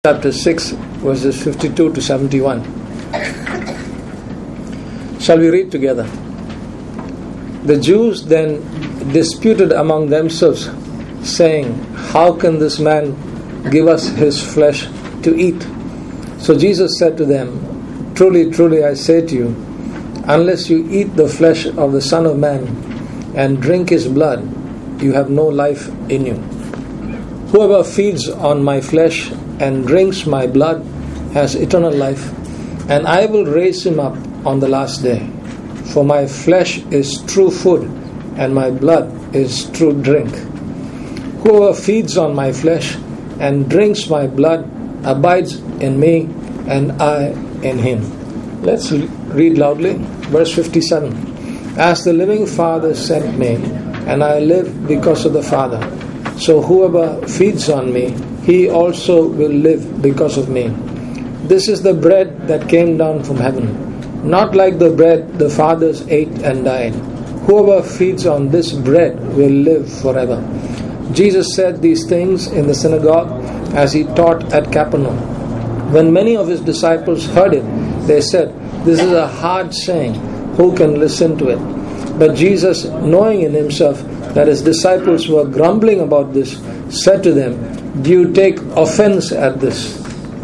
chapter 6, verses 52 to 71. Shall we read together? The Jews then disputed among themselves, saying, "How can this man give us his flesh to eat?" So Jesus said to them, "Truly, truly, I say to you, unless you eat the flesh of the Son of Man and drink his blood, you have no life in you. Whoever feeds on my flesh and drinks my blood has eternal life, and I will raise him up on the last day. For my flesh is true food, and my blood is true drink. Whoever feeds on my flesh and drinks my blood abides in me, and I in him." Let's read loudly. Verse 57. "As the living Father sent me, and I live because of the Father, so whoever feeds on me, he also will live because of me. This is the bread that came down from heaven, not like the bread the fathers ate and died. Whoever feeds on this bread will live forever." Jesus said these things in the synagogue as he taught at Capernaum. When many of his disciples heard it, they said, "This is a hard saying. Who can listen to it?" But Jesus, knowing in himself that his disciples were grumbling about this, said to them, "Do you take offense at this?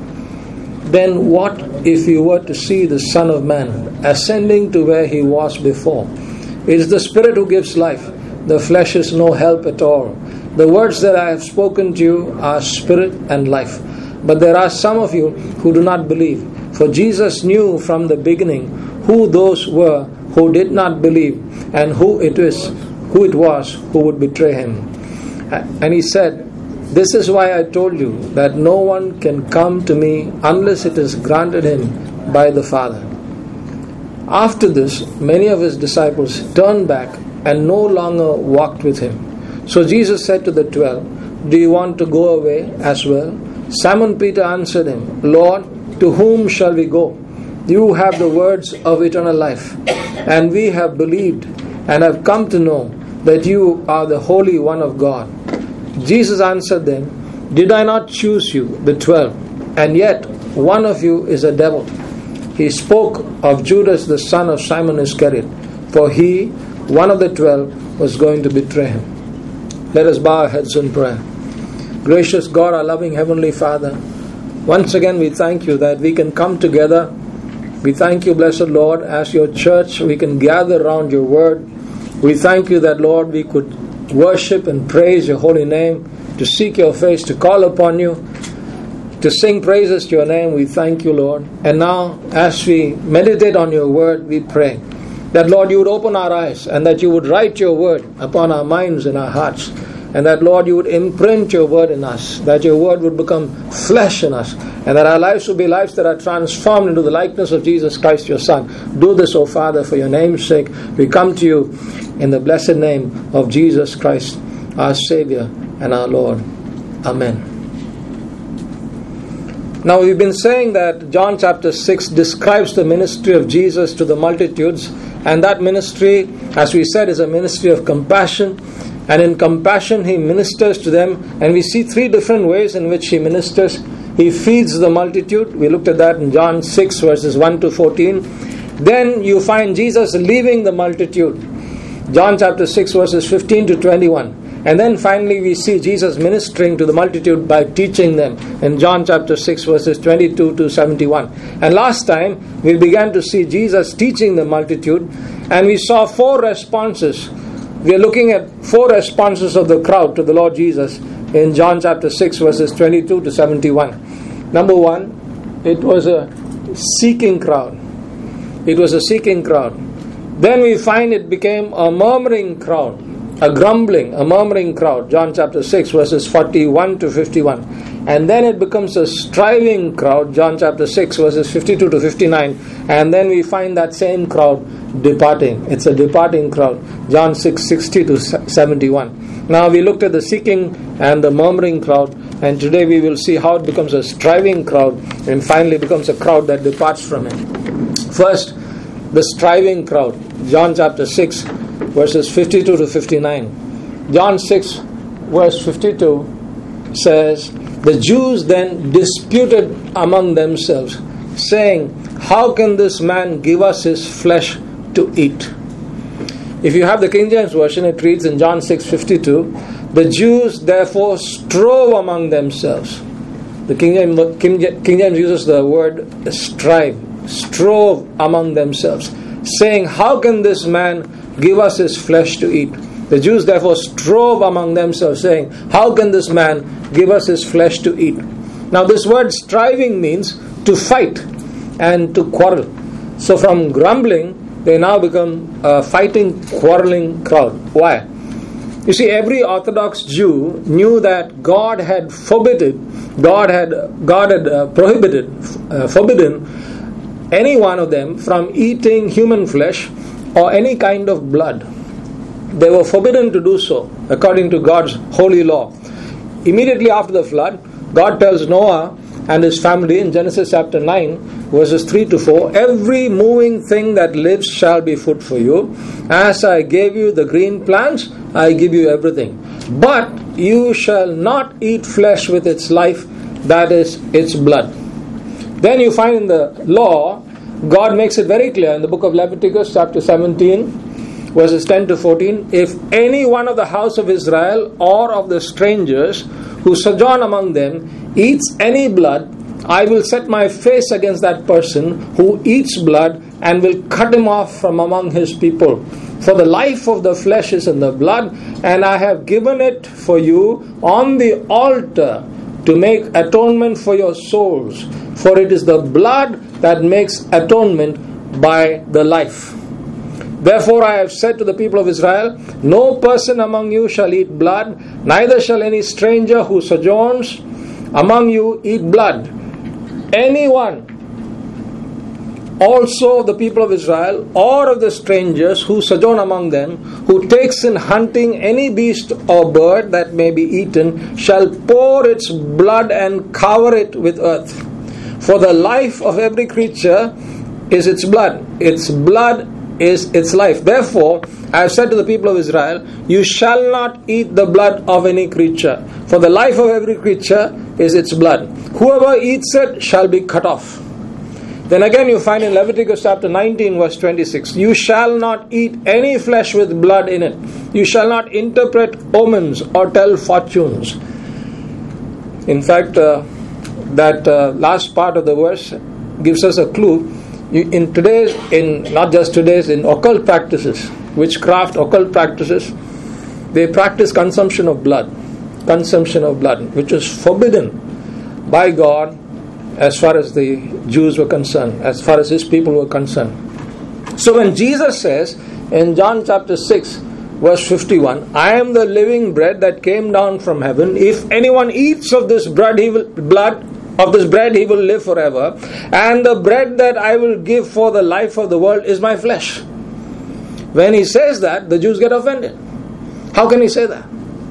Then what if you were to see the Son of Man ascending to where he was before? It is the Spirit who gives life. The flesh is no help at all. The words that I have spoken to you are spirit and life. But there are some of you who do not believe." For Jesus knew from the beginning who those were who did not believe and who it was who would betray him. And he said, "This is why I told you that no one can come to me unless it is granted him by the Father." After this, many of his disciples turned back and no longer walked with him. So Jesus said to the 12, "Do you want to go away as well?" Simon Peter answered him, "Lord, to whom shall we go? You have the words of eternal life, and we have believed and have come to know that you are the Holy One of God." Jesus answered them, "Did I not choose you, the 12, and yet one of you is a devil?" He spoke of Judas, the son of Simon Iscariot, for he, one of the 12, was going to betray him. Let us bow our heads in prayer. Gracious God, our loving Heavenly Father, once again we thank you that we can come together. We thank you, blessed Lord, as your church we can gather around your word. We thank you that, Lord, we could worship and praise your holy name, to seek your face, to call upon you, to sing praises to your name. We thank you, Lord. And now, as we meditate on your word, we pray that, Lord, you would open our eyes and that you would write your word upon our minds and our hearts. And that, Lord, you would imprint your word in us, that your word would become flesh in us, and that our lives would be lives that are transformed into the likeness of Jesus Christ, your Son. Do this, O Father, for your name's sake. We come to you in the blessed name of Jesus Christ, our Savior and our Lord. Amen. Now, we've been saying that John chapter 6 describes the ministry of Jesus to the multitudes, and that ministry, as we said, is a ministry of compassion. And in compassion, he ministers to them. And we see three different ways in which he ministers. He feeds the multitude. We looked at that in John 6, verses 1 to 14. Then you find Jesus leaving the multitude. John chapter 6, verses 15 to 21. And then finally we see Jesus ministering to the multitude by teaching them in John chapter 6, verses 22 to 71. And last time we began to see Jesus teaching the multitude. And we saw four responses. We are looking at four responses of the crowd to the Lord Jesus in John chapter 6, verses 22 to 71. Number one, it was a seeking crowd. It was a seeking crowd. Then we find it became a murmuring crowd, a grumbling, a murmuring crowd. John chapter 6, verses 41 to 51. And then it becomes a striving crowd. John chapter 6, verses 52 to 59. And then we find that same crowd departing. It's a departing crowd. John 6, 60 to 71. Now we looked at the seeking and the murmuring crowd, and today we will see how it becomes a striving crowd and finally becomes a crowd that departs from him. First, the striving crowd. John chapter 6, verses 52 to 59. John 6, verse 52 says, The Jews then disputed among themselves, saying, how can this man give us his flesh to eat? If you have the King James Version, it reads in John 6:52, the Jews therefore strove among themselves. The King James uses the word strive, strove among themselves, saying, how can this man give us his flesh to eat? The Jews therefore strove among themselves, saying, how can this man give us his flesh to eat? Now this word striving means to fight and to quarrel. So from grumbling, they now become a fighting, quarreling crowd. Why? You see, every Orthodox Jew knew that God had forbidden any one of them from eating human flesh or any kind of blood. They were forbidden to do so according to God's holy law. Immediately after the flood, God tells Noah and his family in Genesis chapter 9 verses 3 to 4, every moving thing that lives shall be food for you. As I gave you the green plants, I give you everything. But you shall not eat flesh with its life, that is, its blood. Then you find in the law, God makes it very clear in the book of Leviticus chapter 17 verses 10 to 14, if any one of the house of Israel or of the strangers who sojourn among them eats any blood, I will set my face against that person who eats blood and will cut him off from among his people. For the life of the flesh is in the blood, and I have given it for you on the altar to make atonement for your souls. For it is the blood that makes atonement by the life. Therefore I have said to the people of Israel, no person among you shall eat blood, neither shall any stranger who sojourns among you eat blood. Anyone also of the people of Israel or of the strangers who sojourn among them, who takes in hunting any beast or bird that may be eaten, shall pour its blood and cover it with earth. For the life of every creature is its blood. Its blood is its life. Therefore, I have said to the people of Israel, you shall not eat the blood of any creature. For the life of every creature is its blood. Whoever eats it shall be cut off. Then again you find in Leviticus chapter 19 verse 26, you shall not eat any flesh with blood in it. You shall not interpret omens or tell fortunes. In fact, that last part of the verse gives us a clue. In not just today's, in occult practices, witchcraft, occult practices, they practice consumption of blood, which is forbidden by God as far as the Jews were concerned, as far as his people were concerned. So when Jesus says in John chapter 6 verse 51, I am the living bread that came down from heaven. If anyone eats of this bread, he will live forever. And the bread that I will give for the life of the world is my flesh. When he says that, the Jews get offended. How can he say that?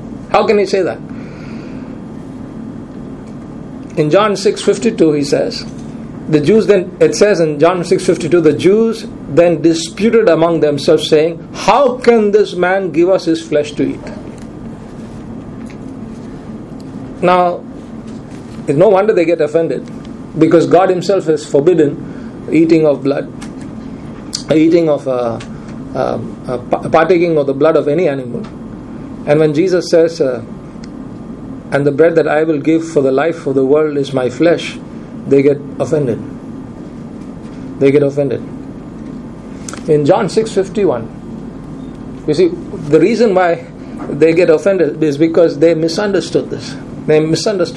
In John 6:52 he says, it says in John 6:52, the Jews then disputed among themselves, saying, how can this man give us his flesh to eat? Now, it's no wonder they get offended, because God himself has forbidden eating of blood, eating of partaking of the blood of any animal. And when Jesus says, and the bread that I will give for the life of the world is my flesh, they get offended. In John 6:51, you see, the reason why they get offended is because they misunderstood this. In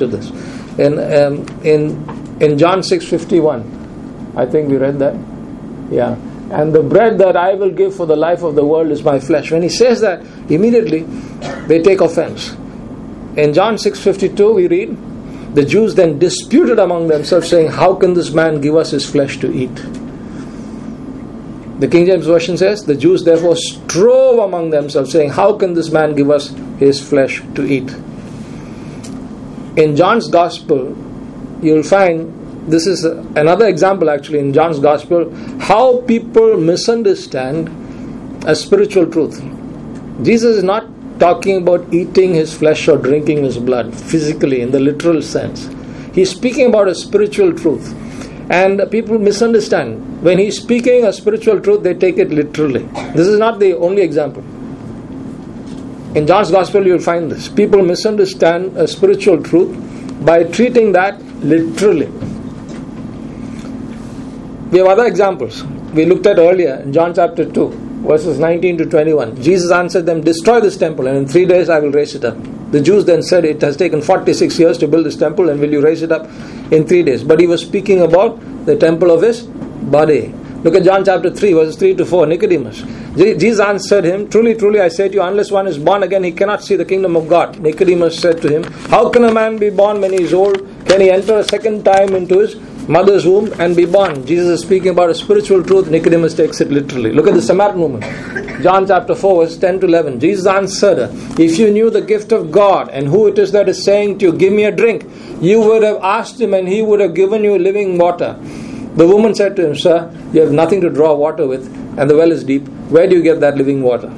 John 6:51, I think we read that. Yeah. And the bread that I will give for the life of the world is my flesh. When he says that, immediately they take offense. In John 6:52 we read, the Jews then disputed among themselves, saying, how can this man give us his flesh to eat? The King James Version says, the Jews therefore strove among themselves, saying, how can this man give us his flesh to eat? In John's Gospel, you'll find, this is another example actually in John's Gospel, how people misunderstand a spiritual truth. Jesus is not talking about eating his flesh or drinking his blood, physically, in the literal sense. He's speaking about a spiritual truth. And people misunderstand. When he's speaking a spiritual truth, they take it literally. This is not the only example. In John's Gospel, you'll find this. People misunderstand a spiritual truth by treating that literally. We have other examples. We looked at earlier in John chapter 2, verses 19 to 21. Jesus answered them, "Destroy this temple, and in 3 days I will raise it up." The Jews then said, "It has taken 46 years to build this temple, and will you raise it up in 3 days?" But he was speaking about the temple of his body. Look at John chapter 3, verses 3 to 4. Nicodemus. Jesus answered him, "Truly, truly, I say to you, unless one is born again, he cannot see the kingdom of God." Nicodemus said to him, "How can a man be born when he is old? Can he enter a second time into his mother's womb and be born?" Jesus is speaking about a spiritual truth. Nicodemus takes it literally. Look at the Samaritan woman. John chapter 4, verse 10 to 11. Jesus answered her, "If you knew the gift of God and who it is that is saying to you, 'Give me a drink,' you would have asked him and he would have given you living water." The woman said to him, "Sir, you have nothing to draw water with, and the well is deep. Where do you get that living water?"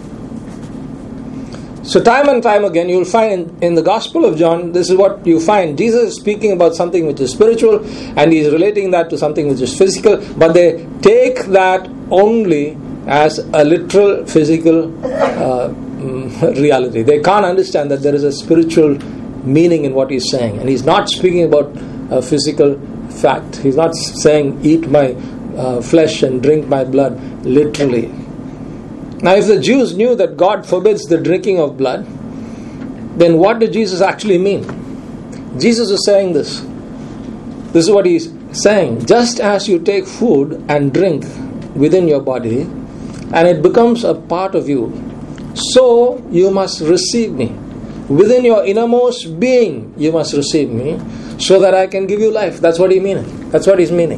So time and time again, you'll find in the Gospel of John, this is what you find. Jesus is speaking about something which is spiritual, and he's relating that to something which is physical, but they take that only as a literal physical reality. They can't understand that there is a spiritual meaning in what he's saying. And he's not speaking about a physical fact. He's not saying, "Eat my flesh and drink my blood," literally. Now, if the Jews knew that God forbids the drinking of blood, then what did Jesus actually mean? Jesus is saying this. This is what he's saying. Just as you take food and drink within your body, and it becomes a part of you, so you must receive me. Within your innermost being, you must receive me, so that I can give you life. That's what he's meaning. That's what he's meaning.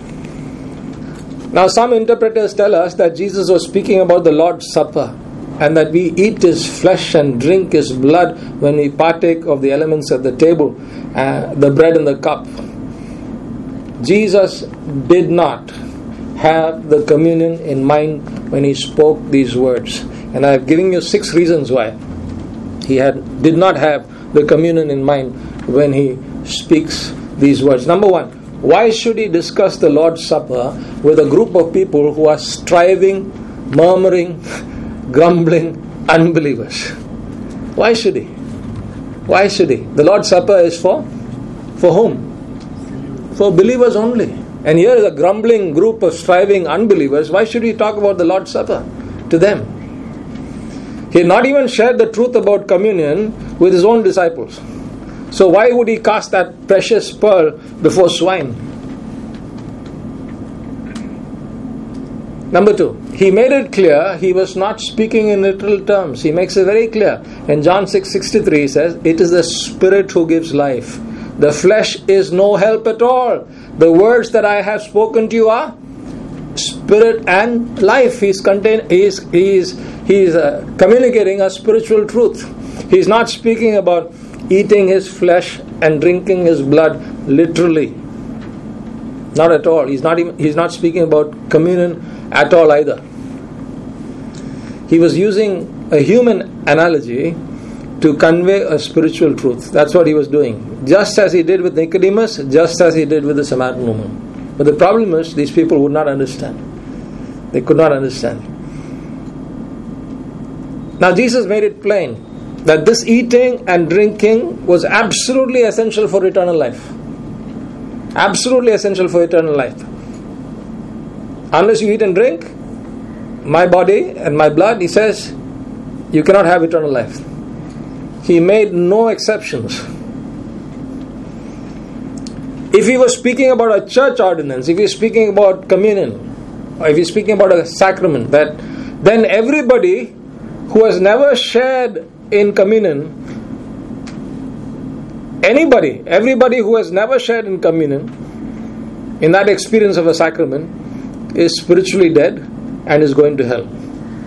Now, some interpreters tell us that Jesus was speaking about the Lord's Supper, and that we eat his flesh and drink his blood when we partake of the elements at the table, the bread and the cup. Jesus did not have the communion in mind when he spoke these words. And I've given you 6 reasons why he did not have the communion in mind when he speaks these words. Number 1, why should he discuss the Lord's Supper with a group of people who are striving, murmuring, grumbling unbelievers? Why should he? Why should he? The Lord's Supper is for whom? For believers only. And here is a grumbling group of striving unbelievers. Why should he talk about the Lord's Supper to them? He had not even shared the truth about communion with his own disciples. So why would he cast that precious pearl before swine? Number 2, he made it clear he was not speaking in literal terms. He makes it very clear. In John 6:63 he says, "It is the Spirit who gives life. The flesh is no help at all. The words that I have spoken to you are spirit and life." He's communicating a spiritual truth. He's not speaking about eating his flesh and drinking his blood literally. Not at all. He's not speaking about communion at all either. He was using a human analogy to convey a spiritual truth. That's what he was doing. Just as he did with Nicodemus, just as he did with the Samaritan woman. But the problem is, these people would not understand. They could not understand. Now Jesus made it plain that this eating and drinking was absolutely essential for eternal life. Absolutely essential for eternal life. Unless you eat and drink my body and my blood, he says, you cannot have eternal life. He made no exceptions. If he was speaking about a church ordinance, if he was speaking about communion, or if he's speaking about a sacrament, then everybody who has never shared in communion, everybody who has never shared in communion, in that experience of a sacrament, is spiritually dead and is going to hell.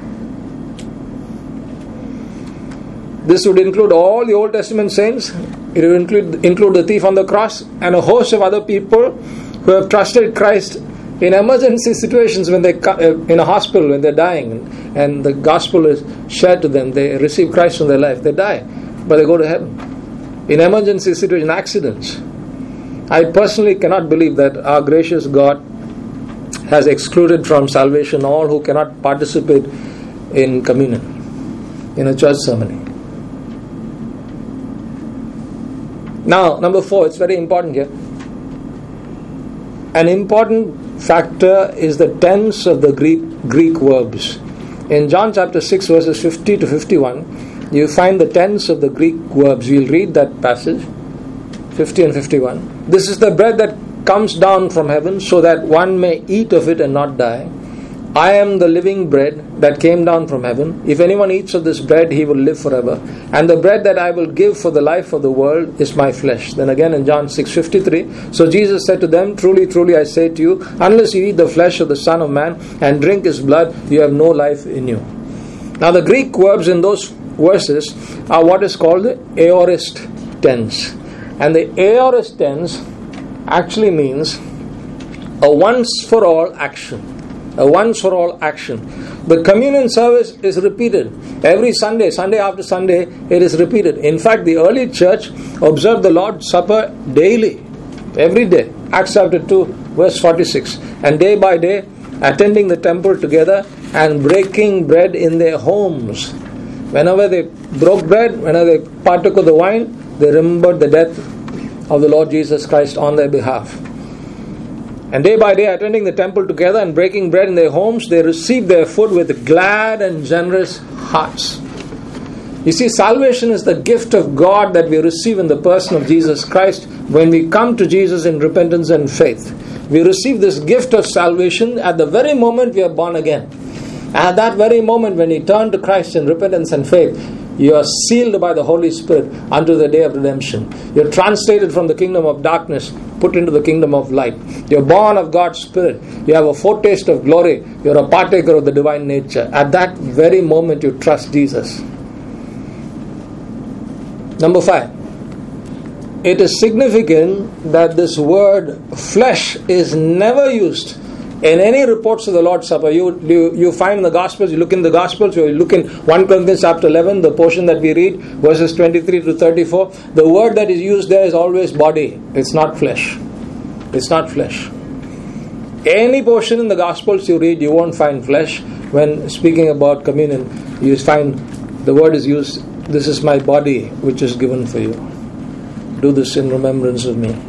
This would include all the Old Testament saints. It would include the thief on the cross and a host of other people who have trusted Christ In emergency situations, when they in a hospital, when they're dying, and the gospel is shared to them, they receive Christ in their life, they die, but they go to heaven. In emergency situations, accidents. I personally cannot believe that our gracious God has excluded from salvation all who cannot participate in communion, in a church ceremony. Now, number 4, it's very important here. An important factor is the tense of the Greek verbs. In John chapter 6 verses 50 to 51, you find the tense of the Greek verbs. We'll read that passage, 50 and 51. This is the bread that comes down from heaven, so that one may eat of it and not die. I am the living bread that came down from heaven. If anyone eats of this bread, he will live forever. And the bread that I will give for the life of the world is my flesh. Then again in John 6:53, so Jesus said to them, truly, truly, I say to you, unless you eat the flesh of the Son of Man and drink his blood, you have no life in you. Now the Greek verbs in those verses are what is called the aorist tense. And the aorist tense actually means a once-for-all action. A once-for-all action. The communion service is repeated. Every Sunday, Sunday after Sunday, it is repeated. In fact, the early church observed the Lord's Supper daily, every day. Acts chapter 2, verse 46. And day by day, attending the temple together and breaking bread in their homes. Whenever they broke bread, whenever they partook of the wine, they remembered the death of the Lord Jesus Christ on their behalf. And day by day, attending the temple together and breaking bread in their homes, they received their food with glad and generous hearts. You see, salvation is the gift of God that we receive in the person of Jesus Christ when we come to Jesus in repentance and faith. We receive this gift of salvation at the very moment we are born again. At that very moment when you turn to Christ in repentance and faith, you are sealed by the Holy Spirit unto the day of redemption. You're translated from the kingdom of darkness, put into the kingdom of light. You're born of God's Spirit. You have a foretaste of glory. You're a partaker of the divine nature. At that very moment you trust Jesus. Number 5. It is significant that this word flesh is never used in any reports of the Lord's Supper. You find in the Gospels, you look in the Gospels, you look in 1 Corinthians chapter 11, the portion that we read, verses 23 to 34, the word that is used there is always body. It's not flesh. It's not flesh. Any portion in the Gospels you read, you won't find flesh. When speaking about communion, you find the word is used, this is my body which is given for you. Do this in remembrance of me.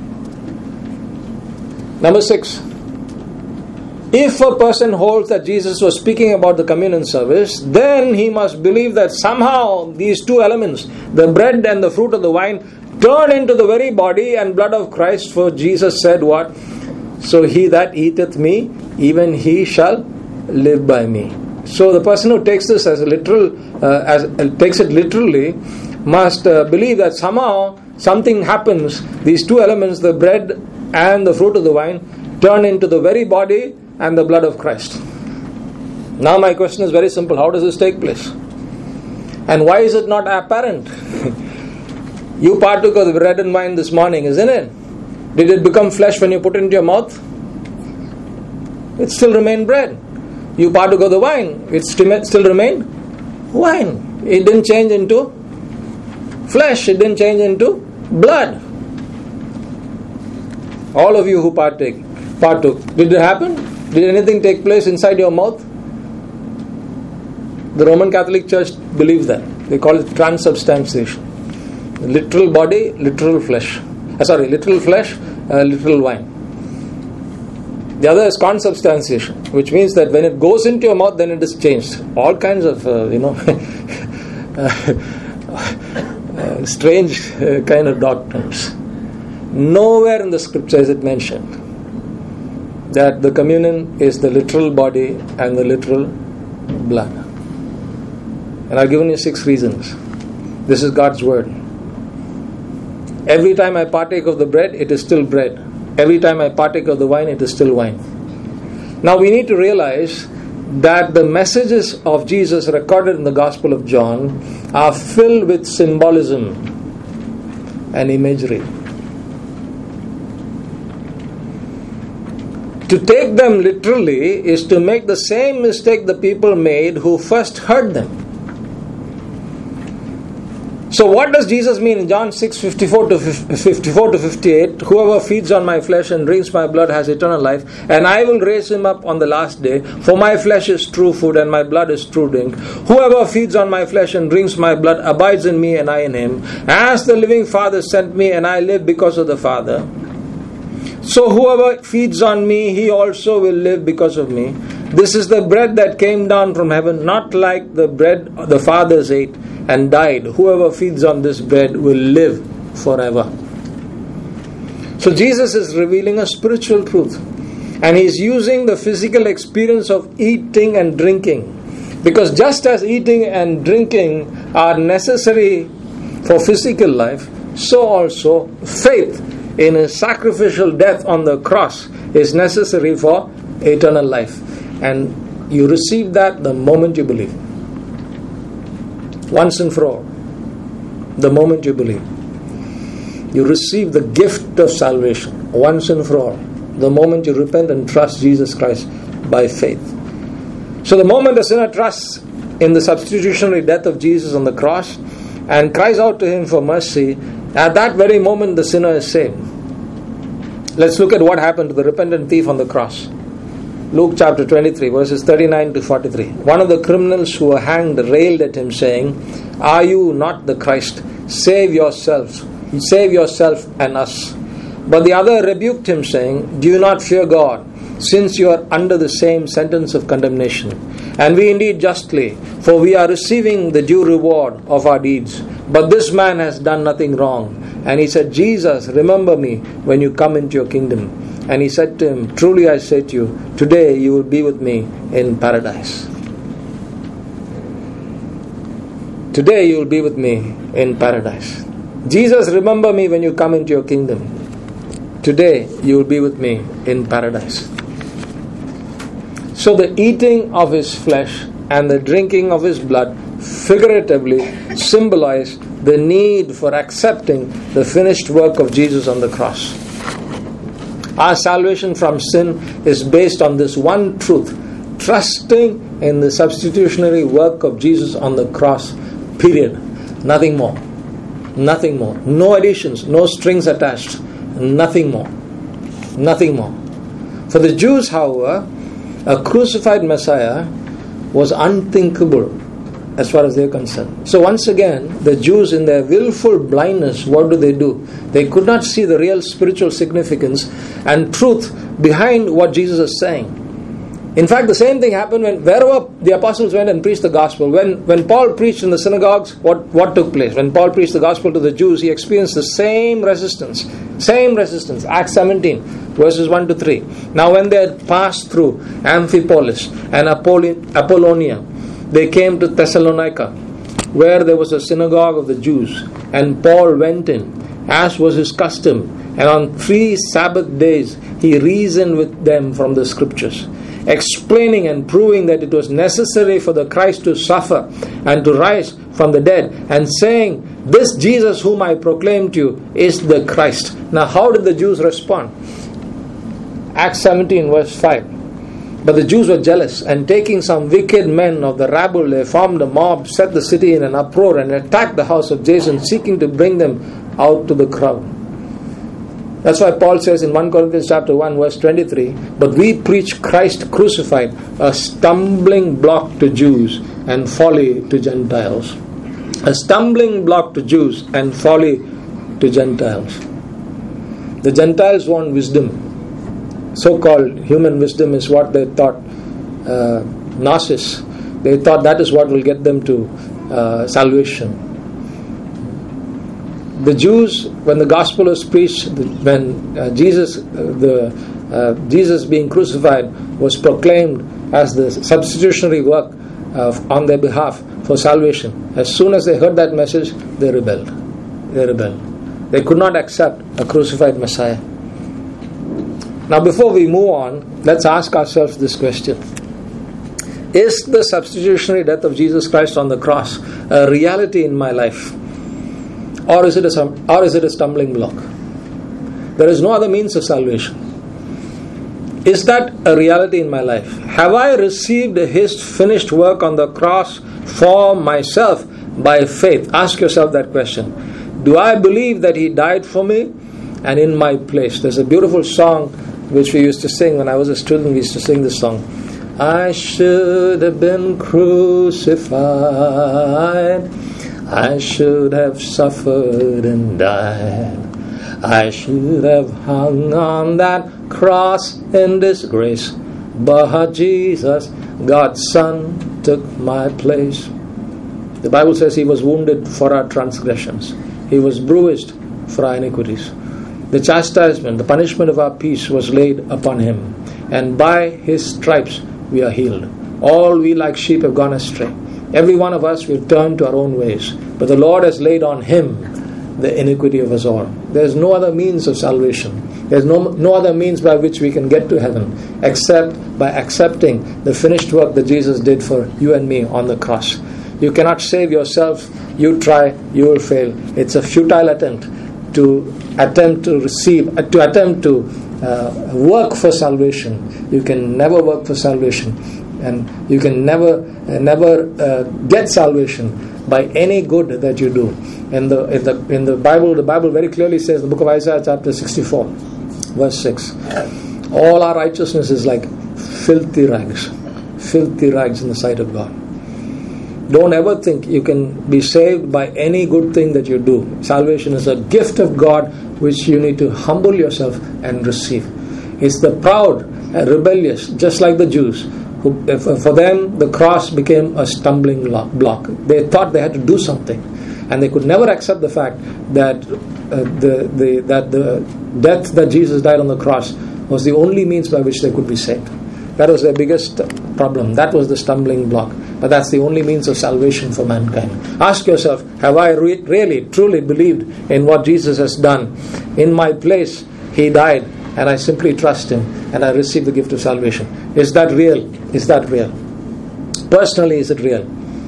Number 6. If a person holds that Jesus was speaking about the communion service, then he must believe that somehow these two elements, the bread and the fruit of the wine, turn into the very body and blood of Christ. For Jesus said what? So he that eateth me, even he shall live by me. So the person who takes this as a literal, takes it literally, must believe that somehow something happens. These two elements, the bread and the fruit of the wine, turn into the very body and the blood of Christ. Now my question is very simple. How does this take place? And why is it not apparent? You partook of the bread and wine this morning, isn't it? Did it become flesh when you put it into your mouth? It still remained bread. You partook of the wine. It still remained wine. It didn't change into flesh. It didn't change into blood. All of you who partook. Did it happen? Did anything take place inside your mouth? The Roman Catholic Church believes that. They call it transubstantiation. Literal body, literal flesh. Literal flesh, literal wine. The other is consubstantiation, which means that when it goes into your mouth, then it is changed. All kinds of, strange kind of doctrines. Nowhere in the scripture is it mentioned that the communion is the literal body and the literal blood. And I've given you 6 reasons. This is God's word. Every time I partake of the bread, it is still bread. Every time I partake of the wine, it is still wine. Now we need to realize that the messages of Jesus recorded in the Gospel of John are filled with symbolism and imagery. To take them literally is to make the same mistake the people made who first heard them. So what does Jesus mean in John 6:54 to 58? Whoever feeds on my flesh and drinks my blood has eternal life, and I will raise him up on the last day. For my flesh is true food, and my blood is true drink. Whoever feeds on my flesh and drinks my blood abides in me, and I in him. As the living Father sent me, and I live because of the Father, so whoever feeds on me, he also will live because of me. This is the bread that came down from heaven, not like the bread the fathers ate and died. Whoever feeds on this bread will live forever. So Jesus is revealing a spiritual truth, and he is using the physical experience of eating and drinking, because just as eating and drinking are necessary for physical life, so also faith in his sacrificial death on the cross is necessary for eternal life. And you receive that the moment you believe. Once and for all. The moment you believe. You receive the gift of salvation. Once and for all. The moment you repent and trust Jesus Christ by faith. So the moment a sinner trusts in the substitutionary death of Jesus on the cross and cries out to him for mercy, at that very moment the sinner is saved. Let's look at what happened to the repentant thief on the cross. Luke chapter 23, verses 39 to 43. One of the criminals who were hanged railed at him, saying, "Are you not the Christ? Save yourself and us." But the other rebuked him, saying, "Do you not fear God, since you are under the same sentence of condemnation? And we indeed justly, for we are receiving the due reward of our deeds. But this man has done nothing wrong." And he said, "Jesus, remember me when you come into your kingdom." And he said to him, "Truly I say to you, today you will be with me in paradise." Today you will be with me in paradise. Jesus, remember me when you come into your kingdom. Today you will be with me in paradise. So the eating of his flesh and the drinking of his blood figuratively symbolize the need for accepting the finished work of Jesus on the cross. Our salvation from sin is based on this one truth: trusting in the substitutionary work of Jesus on the cross, period. Nothing more. Nothing more. No additions, no strings attached. Nothing more. Nothing more. For the Jews, however, a crucified Messiah was unthinkable as far as they are concerned. So once again, the Jews, in their willful blindness, what do? They could not see the real spiritual significance and truth behind what Jesus is saying. In fact, the same thing happened wherever the apostles went and preached the gospel. When Paul preached in the synagogues, what took place? When Paul preached the gospel to the Jews, he experienced the same resistance. Same resistance. Acts 17, verses 1 to 3. Now when they had passed through Amphipolis and Apollonia, they came to Thessalonica, where there was a synagogue of the Jews. And Paul went in, as was his custom, and on 3 Sabbath days he reasoned with them from the scriptures, explaining and proving that it was necessary for the Christ to suffer and to rise from the dead, and saying, "This Jesus whom I proclaim to you is the Christ." Now how did the Jews respond? Acts 17, verse 5. But the Jews were jealous, and taking some wicked men of the rabble, they formed a mob, set the city in an uproar, and attacked the house of Jason, seeking to bring them out to the crowd. That's why Paul says in 1 Corinthians chapter 1, verse 23, "But we preach Christ crucified, a stumbling block to Jews and folly to Gentiles." A stumbling block to Jews and folly to Gentiles. The Gentiles want wisdom. So-called human wisdom is what they thought, gnosis. They thought that is what will get them to salvation. The Jews, when the gospel was preached, when Jesus being crucified was proclaimed as the substitutionary work on their behalf for salvation, as soon as they heard that message, they rebelled. They could not accept a crucified Messiah. Now before we move on, let's ask ourselves this question: is the substitutionary death of Jesus Christ on the cross a reality in my life? Or is it a stumbling block? There is no other means of salvation. Is that a reality in my life? Have I received His finished work on the cross for myself by faith? Ask yourself that question. Do I believe that He died for me and in my place? There's a beautiful song which we used to sing when I was a student. We used to sing this song. I should have been crucified, I should have suffered and died, I should have hung on that cross in disgrace, but Jesus, God's Son, took my place. The Bible says He was wounded for our transgressions, He was bruised for our iniquities. The chastisement, the punishment of our peace was laid upon Him, and by His stripes we are healed. All we like sheep have gone astray. Every one of us will turn to our own ways, but the Lord has laid on Him the iniquity of us all. There is no other means of salvation. There is no other means by which we can get to heaven except by accepting the finished work that Jesus did for you and me on the cross. You cannot save yourself. You try, you will fail. It's a futile attempt to work for salvation. You can never work for salvation, and you can never get salvation by any good that you do. In the Bible very clearly says, the book of Isaiah chapter 64 verse 6, all our righteousness is like filthy rags in the sight of God. Don't ever think you can be saved by any good thing that you do. Salvation is a gift of God which you need to humble yourself and receive. It's the proud and rebellious, just like the Jews, who, for them the cross became a stumbling block. They thought they had to do something, and they could never accept the fact that the death that Jesus died on the cross was the only means by which they could be saved. That was their biggest problem. That was the stumbling block. But that's the only means of salvation for mankind. Ask yourself, have I really, truly believed in what Jesus has done? In my place, He died, and I simply trust Him, and I receive the gift of salvation. Is that real? Is that real? Personally, is it real?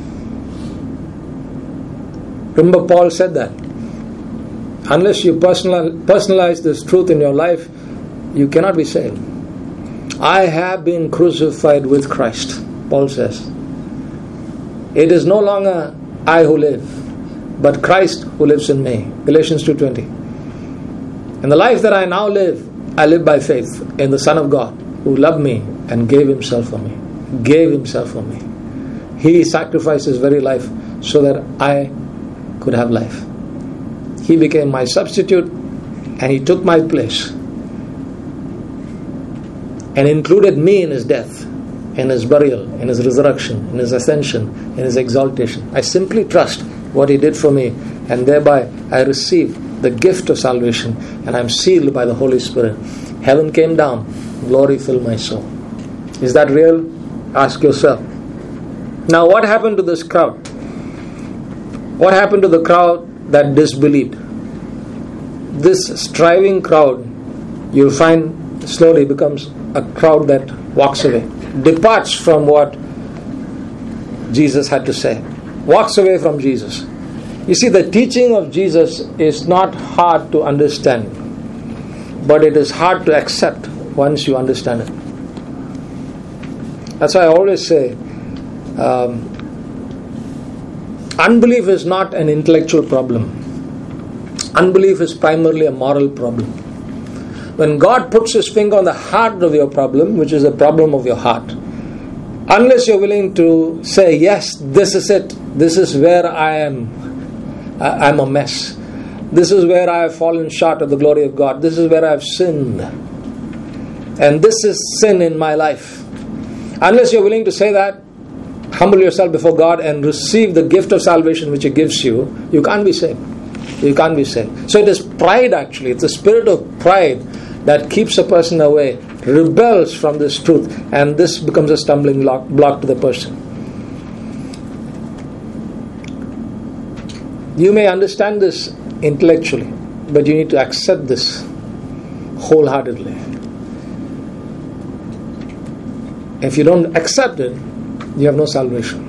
Remember, Paul said that. Unless you personalize this truth in your life, you cannot be saved. I have been crucified with Christ, Paul says. It is no longer I who live, but Christ who lives in me. Galatians 2:20. And the life that I now live, I live by faith in the Son of God, who loved me and gave Himself for me. Gave Himself for me. He sacrificed His very life so that I could have life. He became my substitute, and He took my place and included me in His death, in His burial, in His resurrection, in His ascension, in His exaltation. I simply trust what He did for me, and thereby I receive the gift of salvation, and I am sealed by the Holy Spirit. Heaven came down, glory filled my soul. Is that real? Ask yourself. Now, what happened to this crowd? What happened to the crowd that disbelieved? This striving crowd, you'll find, slowly becomes a crowd that walks away, departs from what Jesus had to say, walks away from Jesus. You see, the teaching of Jesus is not hard to understand, but it is hard to accept once you understand it. That's why I always say, unbelief is not an intellectual problem. Unbelief is primarily a moral problem. When God puts His finger on the heart of your problem, which is the problem of your heart, unless you're willing to say, yes, this is it, this is where I'm a mess, this is where I have fallen short of the glory of God, this is where I have sinned, and this is sin in my life. Unless you're willing to say that, humble yourself before God and receive the gift of salvation which He gives you, you can't be saved. You can't be saved. So it is pride, actually. It's the spirit of pride that keeps a person away, rebels from this truth, and this becomes a stumbling block to the person. You may understand this intellectually, but you need to accept this wholeheartedly. If you don't accept it, you have no salvation.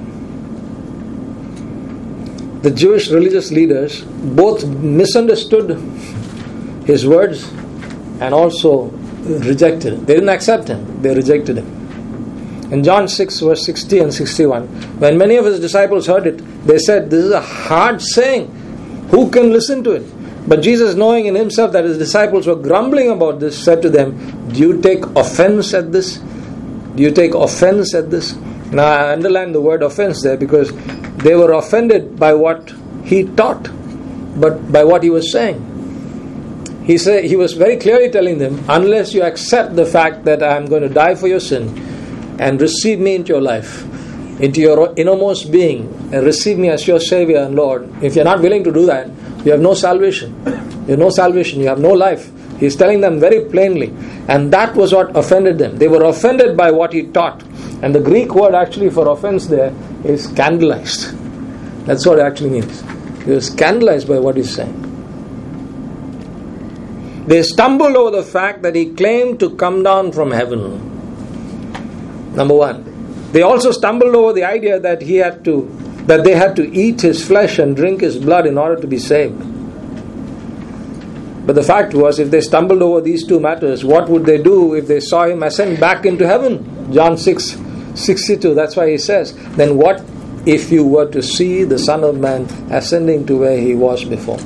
The Jewish religious leaders both misunderstood His words and also rejected him. They didn't accept him, they rejected him. In John 6 verse 60 and 61, when many of his disciples heard it, they said, "This is a hard saying. Who can listen to it?" But Jesus, knowing in himself that his disciples were grumbling about this, said to them, "Do you take offense at this? Do you take offense at this?" Now I underline the word offense there because they were offended by what he taught, but by what he was saying. He was very clearly telling them, unless you accept the fact that I am going to die for your sin and receive me into your life, into your innermost being, and receive me as your Savior and Lord, if you're not willing to do that, you have no salvation. You have no salvation, you have no life. He's telling them very plainly. And that was what offended them. They were offended by what he taught. And the Greek word actually for offense there is scandalized. That's what it actually means. They were scandalized by what he's saying. They stumbled over the fact that he claimed to come down from heaven. Number one. They also stumbled over the idea that they had to eat his flesh and drink his blood in order to be saved. But the fact was, if they stumbled over these two matters, what would they do if they saw him ascend back into heaven? John 6:62. That's why he says, "Then what if you were to see the Son of Man ascending to where he was before?"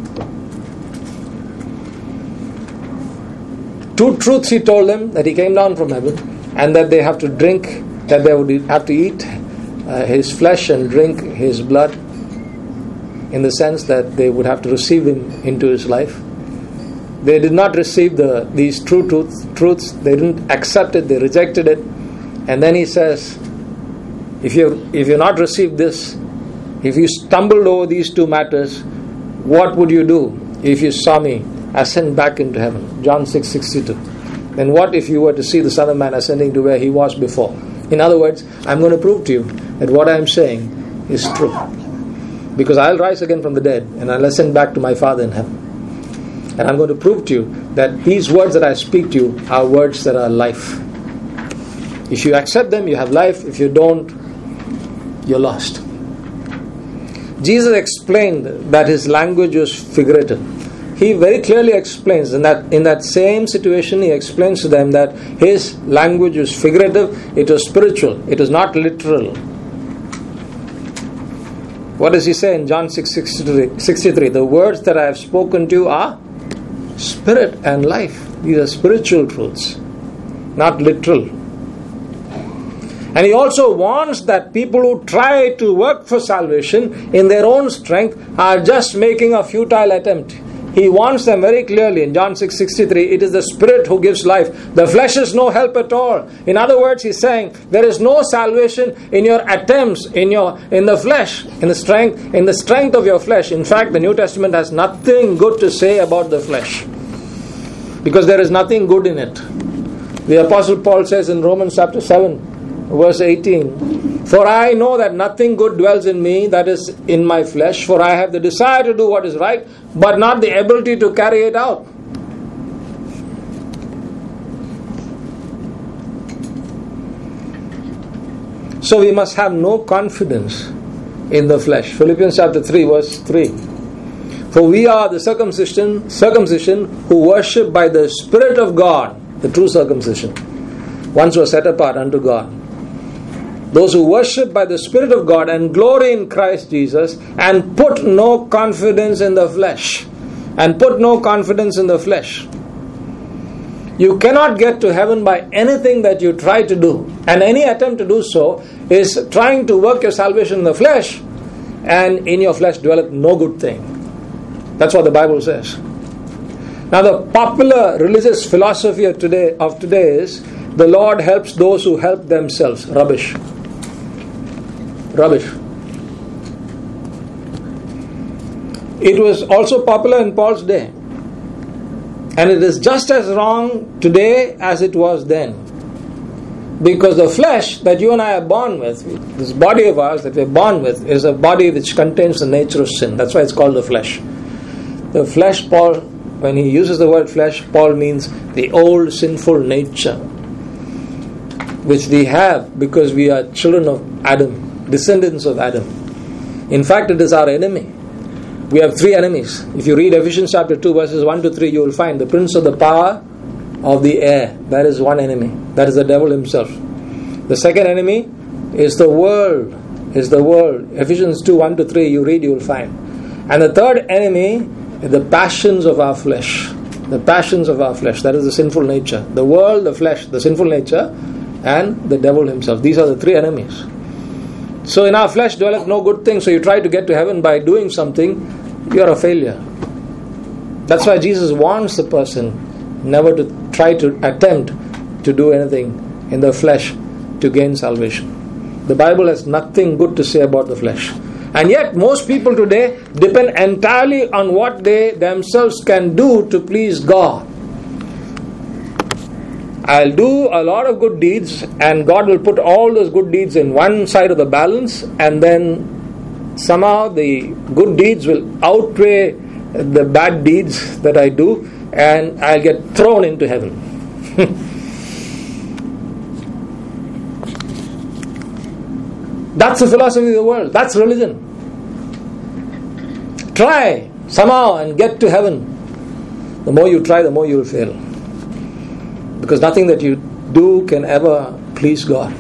Two truths he told them, that he came down from heaven, and that they have to drink, that they would have to eat his flesh and drink his blood, in the sense that they would have to receive him into his life. They did not receive these true truths. They didn't accept it. They rejected it. And then he says, if you've not received this, if you stumbled over these two matters, what would you do if you saw me ascend back into heaven? John 6:62. Then what if you were to see the Son of Man ascending to where he was before? In other words, I'm going to prove to you that what I'm saying is true. Because I'll rise again from the dead and I'll ascend back to my Father in heaven. And I'm going to prove to you that these words that I speak to you are words that are life. If you accept them, you have life. If you don't, you're lost. Jesus explained that his language was figurative. He very clearly explains in that same situation, he explains to them that his language was figurative, it was spiritual, it was not literal. What does he say in John 6:63? The words that I have spoken to you are spirit and life. These are spiritual truths, not literal. And he also warns that people who try to work for salvation in their own strength are just making a futile attempt. He warns them very clearly in John 6:63, it is the Spirit who gives life. The flesh is no help at all. In other words, he's saying there is no salvation in your attempts, in the flesh, in the strength of your flesh. In fact, the New Testament has nothing good to say about the flesh, because there is nothing good in it. The Apostle Paul says in Romans chapter 7, verse 18, "For I know that nothing good dwells in me, that is in my flesh, for I have the desire to do what is right, but not the ability to carry it out." So we must have no confidence in the flesh. Philippians chapter 3, verse 3. "For we are the circumcision who worship by the Spirit of God," the true circumcision, ones who are set apart unto God. "Those who worship by the Spirit of God and glory in Christ Jesus and put no confidence in the flesh." And put no confidence in the flesh. You cannot get to heaven by anything that you try to do. And any attempt to do so is trying to work your salvation in the flesh, and in your flesh dwelleth no good thing. That's what the Bible says. Now the popular religious philosophy of today is, the Lord helps those who help themselves. Rubbish. It was also popular in Paul's day. And it is just as wrong today as it was then. Because the flesh that you and I are born with, this body of ours that we're born with, is a body which contains the nature of sin. That's why it's called the flesh. The flesh, Paul, when he uses the word flesh, Paul means the old sinful nature, which we have because we are children of Adam, descendants of Adam. In fact, it is our enemy. We have three enemies. If you read Ephesians chapter 2 verses 1 to 3, you will find the prince of the power of the air. That is one enemy. That is the devil himself. The second enemy is the world. Ephesians 2, 1-3, you read, you will find. And the third enemy is the passions of our flesh. The passions of our flesh. That is the sinful nature. The world, the flesh, the sinful nature, and the devil himself. These are the three enemies. So in our flesh dwelleth no good thing. So you try to get to heaven by doing something, you are a failure. That's why Jesus warns the person never to try to attempt to do anything in the flesh to gain salvation. The Bible has nothing good to say about the flesh. And yet most people today depend entirely on what they themselves can do to please God. I'll do a lot of good deeds, and God will put all those good deeds in one side of the balance, and then somehow the good deeds will outweigh the bad deeds that I do, and I'll get thrown into heaven. That's the philosophy of the world. That's religion. Try somehow and get to heaven. The more you try, the more you will fail. Because nothing that you do can ever please God.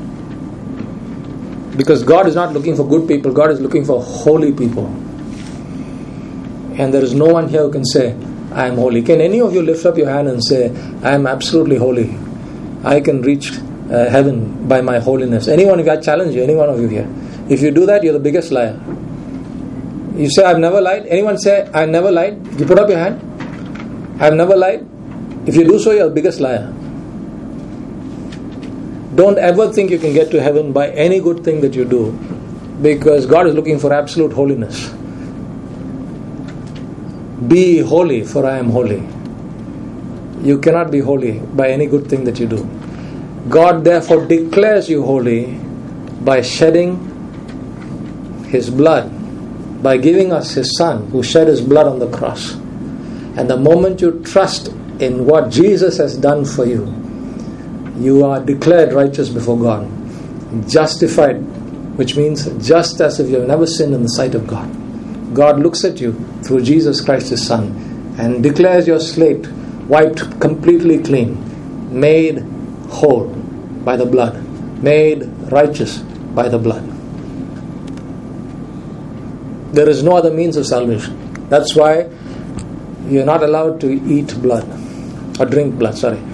Because God is not looking for good people. God is looking for holy people. And there is no one here who can say, I am holy. Can any of you lift up your hand and say, I am absolutely holy? I can reach heaven by my holiness. Anyone, if I challenge you, any one of you here. If you do that, you're the biggest liar. You say, I've never lied. Anyone say, I've never lied? You put up your hand. I've never lied. If you do so, you're the biggest liar. Don't ever think you can get to heaven by any good thing that you do, because God is looking for absolute holiness. Be holy, for I am holy. You cannot be holy by any good thing that you do. God therefore declares you holy by shedding His blood, by giving us His Son who shed His blood on the cross. And the moment you trust in what Jesus has done for you, you are declared righteous before God, justified, which means just as if you have never sinned in the sight of God. God looks at you through Jesus Christ His Son and declares your slate wiped completely clean, made whole by the blood, made righteous by the blood. There is no other means of salvation. That's why you're not allowed to eat blood or drink blood,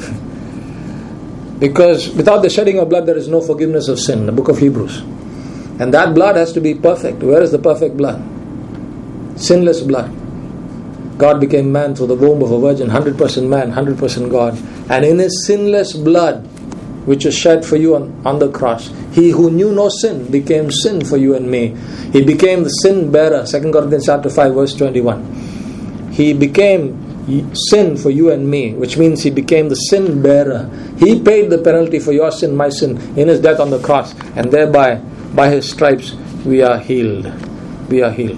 because without the shedding of blood there is no forgiveness of sin, the book of Hebrews. And that blood has to be perfect. Where is the perfect blood? Sinless blood. God became man through the womb of a virgin, 100% man, 100% God. And in His sinless blood, which was shed for you on the cross, He who knew no sin became sin for you and me. He became the sin bearer, 2 Corinthians chapter 5 verse 21. He became sin for you and me, which means He became the sin bearer. He paid the penalty for your sin, my sin, in His death on the cross, and thereby, by His stripes, we are healed. We are healed.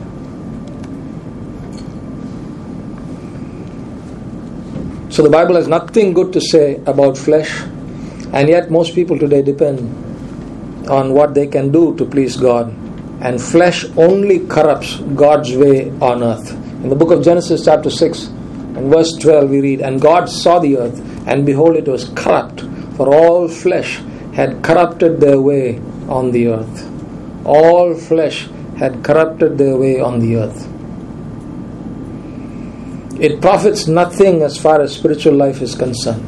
So the Bible has nothing good to say about flesh, and yet most people today depend on what they can do to please God, and flesh only corrupts God's way on earth. In the book of Genesis chapter 6 and verse 12 we read, And God saw the earth, and behold it was corrupt, for all flesh had corrupted their way on the earth. All flesh had corrupted their way on the earth. It profits nothing as far as spiritual life is concerned.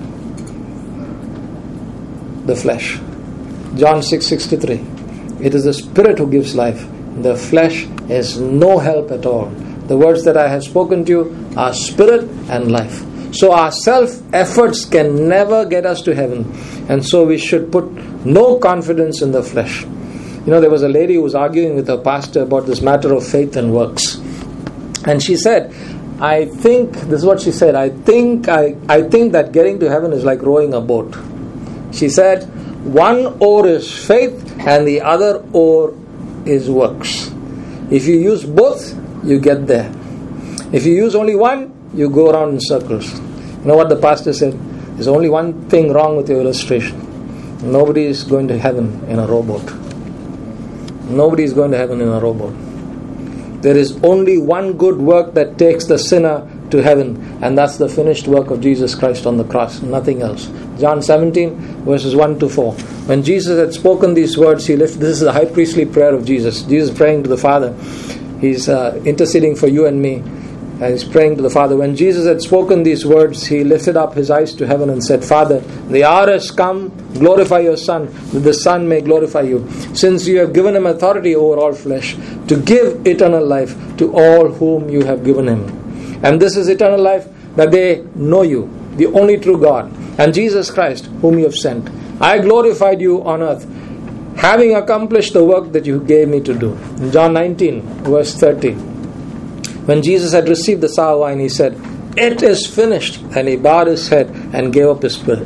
The flesh. John 6:63. It is the Spirit who gives life. The flesh is no help at all. The words that I have spoken to you are spirit and life. So our self-efforts can never get us to heaven. And so we should put no confidence in the flesh. You know, there was a lady who was arguing with her pastor about this matter of faith and works. And she said, I think that getting to heaven is like rowing a boat. She said, one oar is faith and the other oar is works. If you use both, you get there. If you use only one, you go around in circles. You know what the pastor said? There's only one thing wrong with your illustration. Nobody is going to heaven in a rowboat. Nobody is going to heaven in a rowboat. There is only one good work that takes the sinner to heaven, and that's the finished work of Jesus Christ on the cross, nothing else. John 17 verses 1 to 4. When Jesus had spoken these words, this is the high priestly prayer of Jesus. Jesus praying to the Father. He's interceding for you and me, and he's praying to the Father. When Jesus had spoken these words, he lifted up his eyes to heaven and said, Father, the hour has come, glorify your Son, that the Son may glorify you, since you have given him authority over all flesh, to give eternal life to all whom you have given him. And this is eternal life, that they know you, the only true God, and Jesus Christ, whom you have sent. I glorified you on earth, having accomplished the work that you gave me to do. In John 19, verse 30. When Jesus had received the sour wine, he said, it is finished. And he bowed his head and gave up his spirit.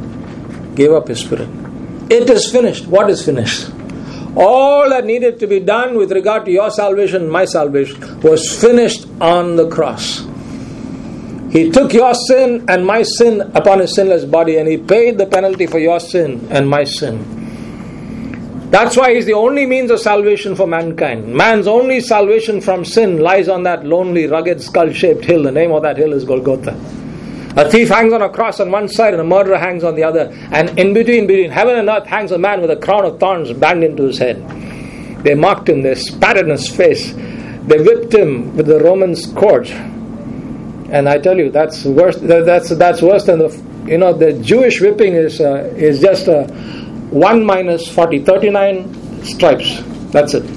It is finished. What is finished? All that needed to be done with regard to your salvation, my salvation, was finished on the cross. He took your sin and my sin upon his sinless body, and he paid the penalty for your sin and my sin. That's why he's the only means of salvation for mankind. Man's only salvation from sin lies on that lonely, rugged, skull-shaped hill. The name of that hill is Golgotha. A thief hangs on a cross on one side and a murderer hangs on the other. And in between heaven and earth hangs a man with a crown of thorns banged into his head. They mocked him, they spat in his face. They whipped him with the Roman scourge. And I tell you, that's worse. That's worse than the Jewish whipping is just 1 minus 40, 39 stripes. That's it.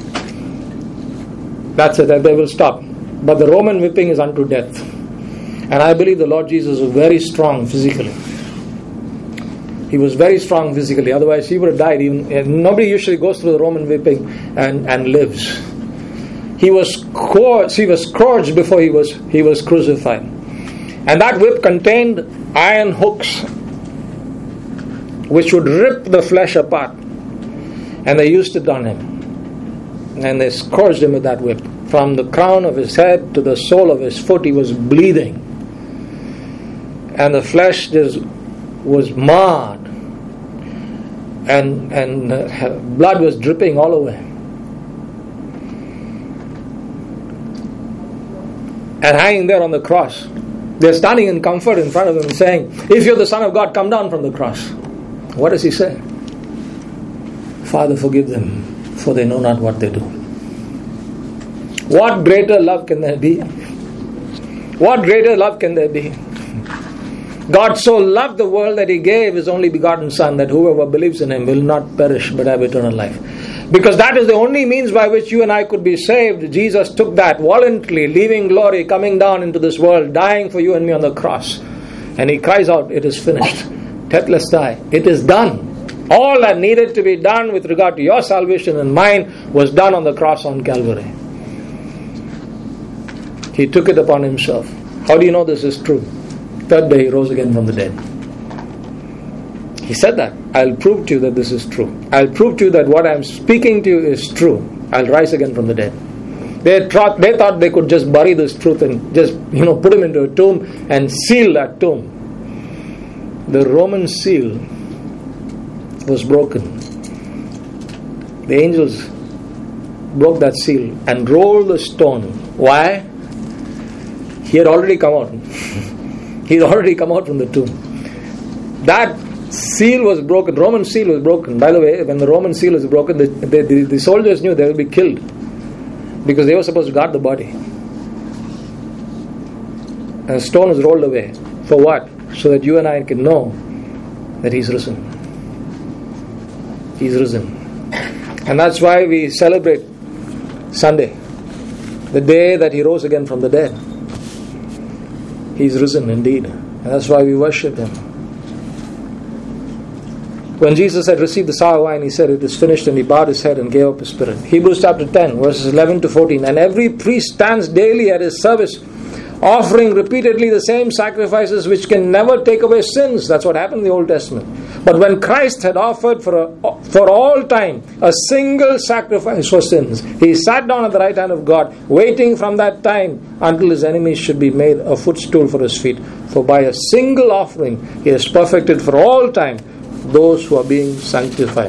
And they will stop. But the Roman whipping is unto death. And I believe the Lord Jesus was very strong physically. He was very strong physically. Otherwise, he would have died. Nobody usually goes through the Roman whipping and lives. He was scourged before he was crucified. And that whip contained iron hooks which would rip the flesh apart. And they used it on him. And they scourged him with that whip. From the crown of his head to the sole of his foot, he was bleeding. And the flesh just was marred. And blood was dripping all over him. And hanging there on the cross, they're standing in comfort in front of him saying, if you're the Son of God, come down from the cross. What does he say? Father, forgive them, for they know not what they do. What greater love can there be? What greater love can there be? God so loved the world that he gave his only begotten Son, that whoever believes in him will not perish but have eternal life. Because that is the only means by which you and I could be saved. Jesus took that voluntarily, leaving glory, coming down into this world, dying for you and me on the cross. And he cries out, it is finished. Tetelestai, it is done. All that needed to be done with regard to your salvation and mine was done on the cross on Calvary. He took it upon himself. How do you know this is true? Third day he rose again from the dead. He said that. I'll prove to you that this is true. I'll prove to you that what I'm speaking to you is true. I'll rise again from the dead. They thought they could just bury this truth and just put him into a tomb and seal that tomb. The Roman seal was broken. The angels broke that seal and rolled the stone. Why? He had already come out. He had already come out from the tomb. That seal was broken. Roman seal was broken. By the way, when the Roman seal was broken, the soldiers knew they would be killed because they were supposed to guard the body. And the stone was rolled away. For what? So that you and I can know that He's risen. He's risen. And that's why we celebrate Sunday, the day that He rose again from the dead. He's risen indeed. And that's why we worship Him. When Jesus had received the sour wine, He said, it is finished, and He bowed His head and gave up His spirit. Hebrews chapter 10, verses 11 to 14. And every priest stands daily at his service, offering repeatedly the same sacrifices which can never take away sins. That's what happened in the Old Testament. But when Christ had offered for all time a single sacrifice for sins, He sat down at the right hand of God, waiting from that time until His enemies should be made a footstool for His feet. For by a single offering He has perfected for all time those who are being sanctified.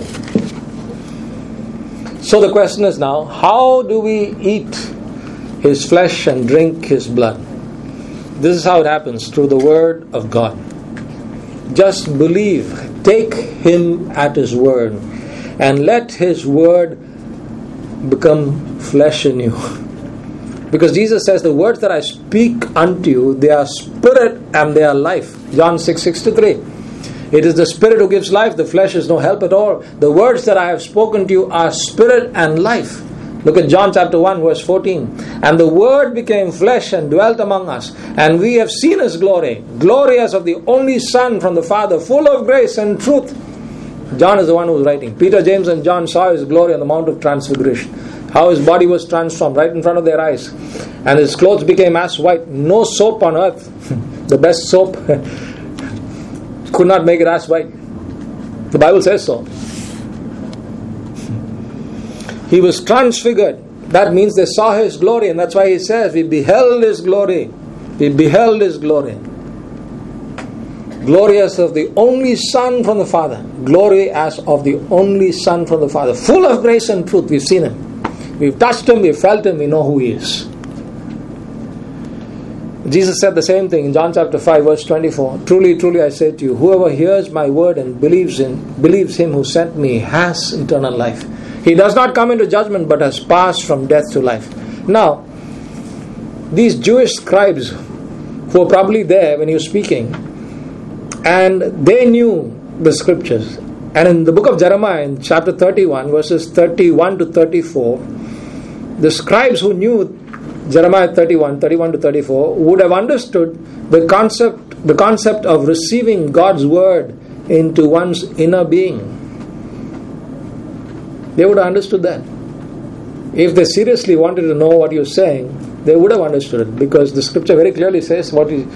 So the question is now, how do we eat His flesh and drink His blood? This is how it happens, through the Word of God. Just believe. Take Him at His word. And let His word become flesh in you. Because Jesus says, the words that I speak unto you, they are spirit and they are life. John 6:63. It is the spirit who gives life, the flesh is no help at all. The words that I have spoken to you are spirit and life. Look at John chapter 1 verse 14. And the Word became flesh and dwelt among us. And we have seen His glory. Glory as of the only Son from the Father, full of grace and truth. John is the one who is writing. Peter, James and John saw His glory on the Mount of Transfiguration. How His body was transformed right in front of their eyes. And His clothes became as white. No soap on earth, the best soap, could not make it as white. The Bible says so. He was transfigured. That means they saw His glory, and that's why He says, we beheld His glory. We beheld His glory. Glory as of the only Son from the Father. Glory as of the only Son from the Father. Full of grace and truth. We've seen Him. We've touched Him. We've felt Him. We know who He is. Jesus said the same thing in John chapter 5 verse 24. Truly, truly I say to you, whoever hears my word and believes Him who sent me has eternal life. He does not come into judgment, but has passed from death to life. Now, these Jewish scribes who were probably there when He was speaking, and they knew the scriptures. And in the book of Jeremiah, in chapter 31, verses 31 to 34, the scribes who knew Jeremiah 31 to 34 would have understood the concept of receiving God's word into one's inner being. They would have understood that. If they seriously wanted to know what you're saying, they would have understood it, because the scripture very clearly says what He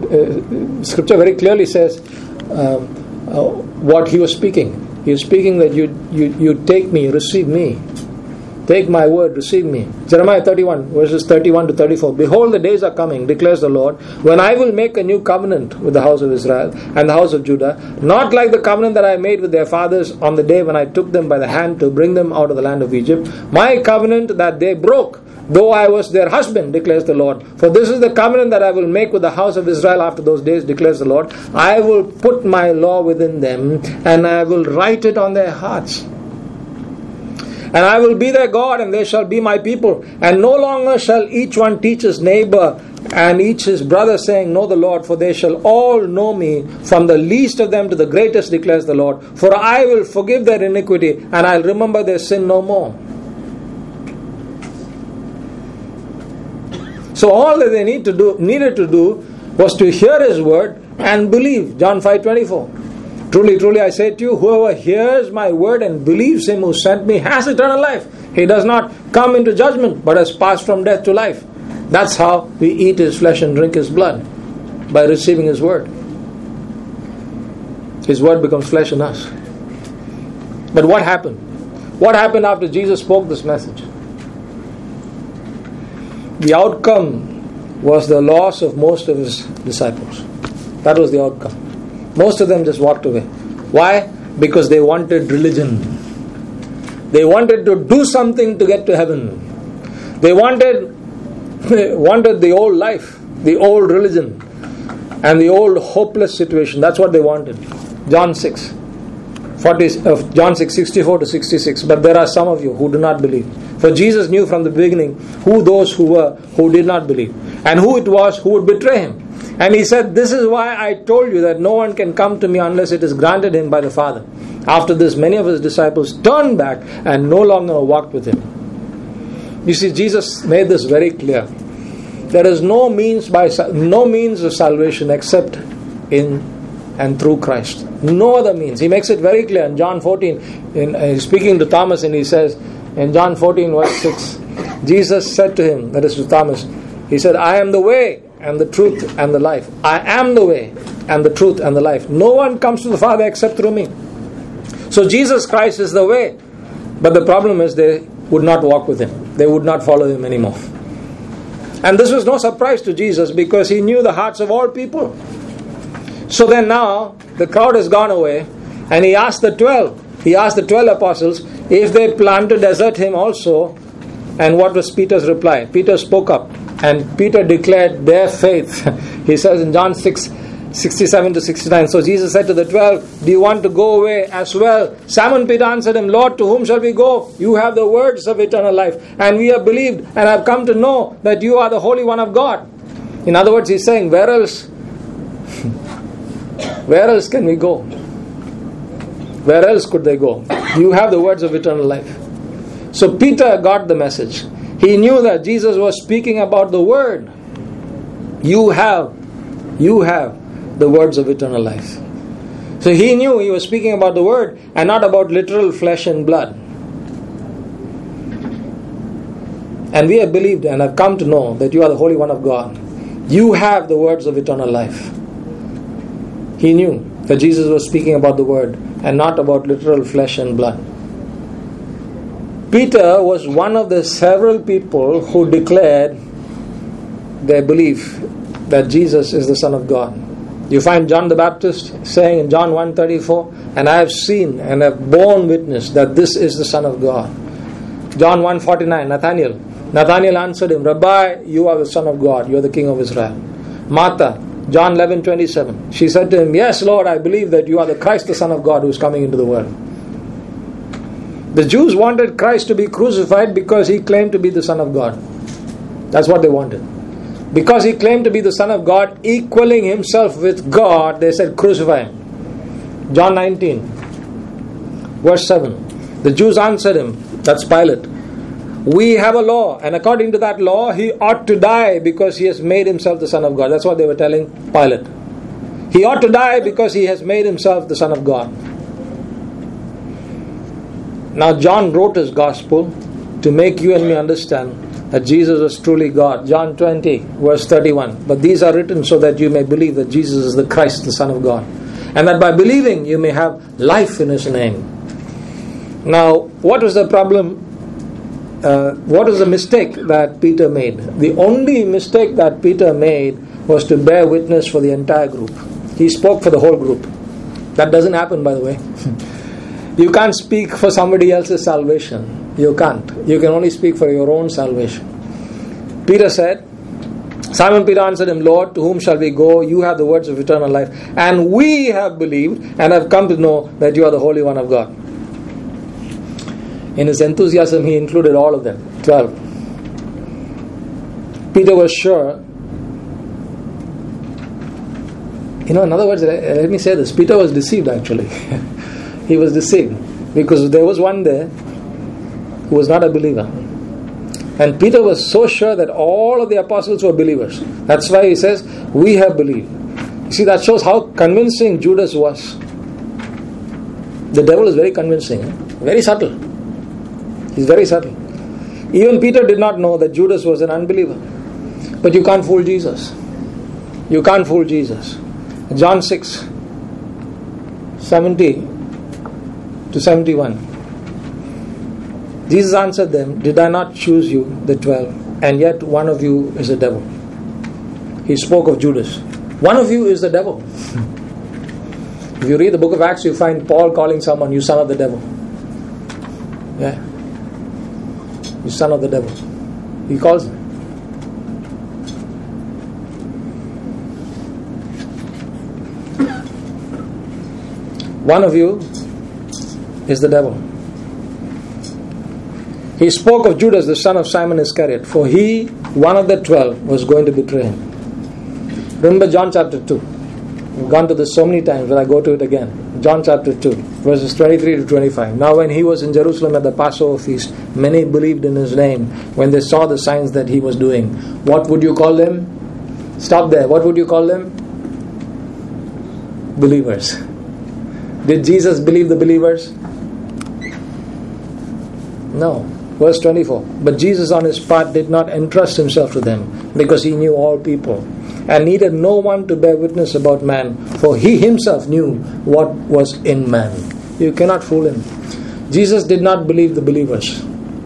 was speaking. He was speaking that you take me, receive me. Take my word, receive me. Jeremiah 31, verses 31 to 34. Behold, the days are coming, declares the Lord, when I will make a new covenant with the house of Israel and the house of Judah, not like the covenant that I made with their fathers on the day when I took them by the hand to bring them out of the land of Egypt. My covenant that they broke, though I was their husband, declares the Lord. For this is the covenant that I will make with the house of Israel after those days, declares the Lord. I will put my law within them, and I will write it on their hearts. And I will be their God, and they shall be my people. And no longer shall each one teach his neighbor and each his brother, saying, Know the Lord, for they shall all know me, from the least of them to the greatest, declares the Lord. For I will forgive their iniquity, and I'll remember their sin no more. So all that they needed to do was to hear His word and believe. John 5:24. Truly, truly I say to you, whoever hears my word and believes Him who sent me has eternal life. He does not come into judgment, but has passed from death to life. That's how we eat His flesh and drink His blood, by receiving His word. His word becomes flesh in us. But what happened? What happened after Jesus spoke this message? The outcome was the loss of most of His disciples. That was the outcome. Most of them just walked away. Why? Because they wanted religion. They wanted to do something to get to heaven. They wanted the old life, the old religion, and the old hopeless situation. That's what they wanted. John 6:64 to 66. But there are some of you who do not believe. For Jesus knew from the beginning who those who were who did not believe, and who it was who would betray Him. And He said, this is why I told you that no one can come to me unless it is granted him by the Father. After this, many of His disciples turned back and no longer walked with Him. You see, Jesus made this very clear. There is no means of salvation except in and through Christ. No other means. He makes it very clear in John 14. He's speaking to Thomas, and He says in John 14 verse 6, Jesus said to him, that is to Thomas, He said, I am the way and the truth and the life. I am the way and the truth and the life. No one comes to the Father except through me. So Jesus Christ is the way. But the problem is they would not walk with Him. They would not follow Him anymore. And this was no surprise to Jesus, because He knew the hearts of all people. So then now the crowd has gone away, and He asked the 12 apostles if they planned to desert Him also. And what was Peter's reply? Peter spoke up. And Peter declared their faith. He says in John 6:67 to 69, so Jesus said to the 12, do you want to go away as well? Simon Peter answered him, Lord, to whom shall we go? You have the words of eternal life, and we have believed and have come to know that you are the Holy One of God. In other words, he's saying, where else? Where else can we go? Where else could they go? You have the words of eternal life. So Peter got the message. He knew that Jesus was speaking about the Word. You have the words of eternal life. So he knew he was speaking about the Word and not about literal flesh and blood. And we have believed and have come to know that you are the Holy One of God. You have the words of eternal life. He knew that Jesus was speaking about the Word and not about literal flesh and blood. Peter was one of the several people who declared their belief that Jesus is the Son of God. You find John the Baptist saying in John 1:34, and I have seen and have borne witness that this is the Son of God. John 1:49, Nathanael answered him, Rabbi, you are the Son of God, you are the King of Israel. Martha, John 11:27, she said to him, yes, Lord, I believe that you are the Christ, the Son of God, who is coming into the world. The Jews wanted Christ to be crucified because he claimed to be the Son of God. That's what they wanted. Because he claimed to be the Son of God, equaling himself with God, they said, crucify him. John 19, verse 7. The Jews answered him, that's Pilate, we have a law, and according to that law, he ought to die because he has made himself the Son of God. That's what they were telling Pilate. He ought to die because he has made himself the Son of God. Now John wrote his gospel to make you and me understand that Jesus was truly God. John 20, verse 31. But these are written so that you may believe that Jesus is the Christ, the Son of God. And that by believing you may have life in His name. Now, what was the problem? What was the mistake that Peter made? The only mistake that Peter made was to bear witness for the entire group. He spoke for the whole group. That doesn't happen, by the way. You can't speak for somebody else's salvation. You can't. You can only speak for your own salvation. Peter said, Simon Peter answered him, Lord, to whom shall we go? You have the words of eternal life. And we have believed and have come to know that you are the Holy One of God. In his enthusiasm, he included all of them, 12. Peter was sure. In other words, let me say this. Peter was deceived actually. He was deceived because there was one there who was not a believer. And Peter was so sure that all of the apostles were believers. That's why he says, we have believed. You see, that shows how convincing Judas was. The devil is very convincing, very subtle. He's very subtle. Even Peter did not know that Judas was an unbeliever. But you can't fool Jesus. You can't fool Jesus. John 6, 70 to 71. Jesus answered them, did I not choose you, the 12, and yet one of you is a devil? He spoke of Judas. One of you is the devil. If you read the book of Acts, you find Paul calling someone, you son of the devil. Yeah. You son of the devil. He calls him. One of you is the devil. He spoke of Judas, the son of Simon Iscariot, for he, one of the 12, was going to betray him. Remember John chapter 2. We've gone to this so many times, but I go to it again. John chapter 2, verses 23 to 25. Now when he was in Jerusalem at the Passover feast, many believed in his name when they saw the signs that he was doing. What would you call them? Stop there. What would you call them? Believers. Did Jesus believe the believers? No. Verse 24. But Jesus on his part did not entrust himself to them, because he knew all people, and needed no one to bear witness about man, for he himself knew what was in man. You cannot fool him. Jesus did not believe the believers.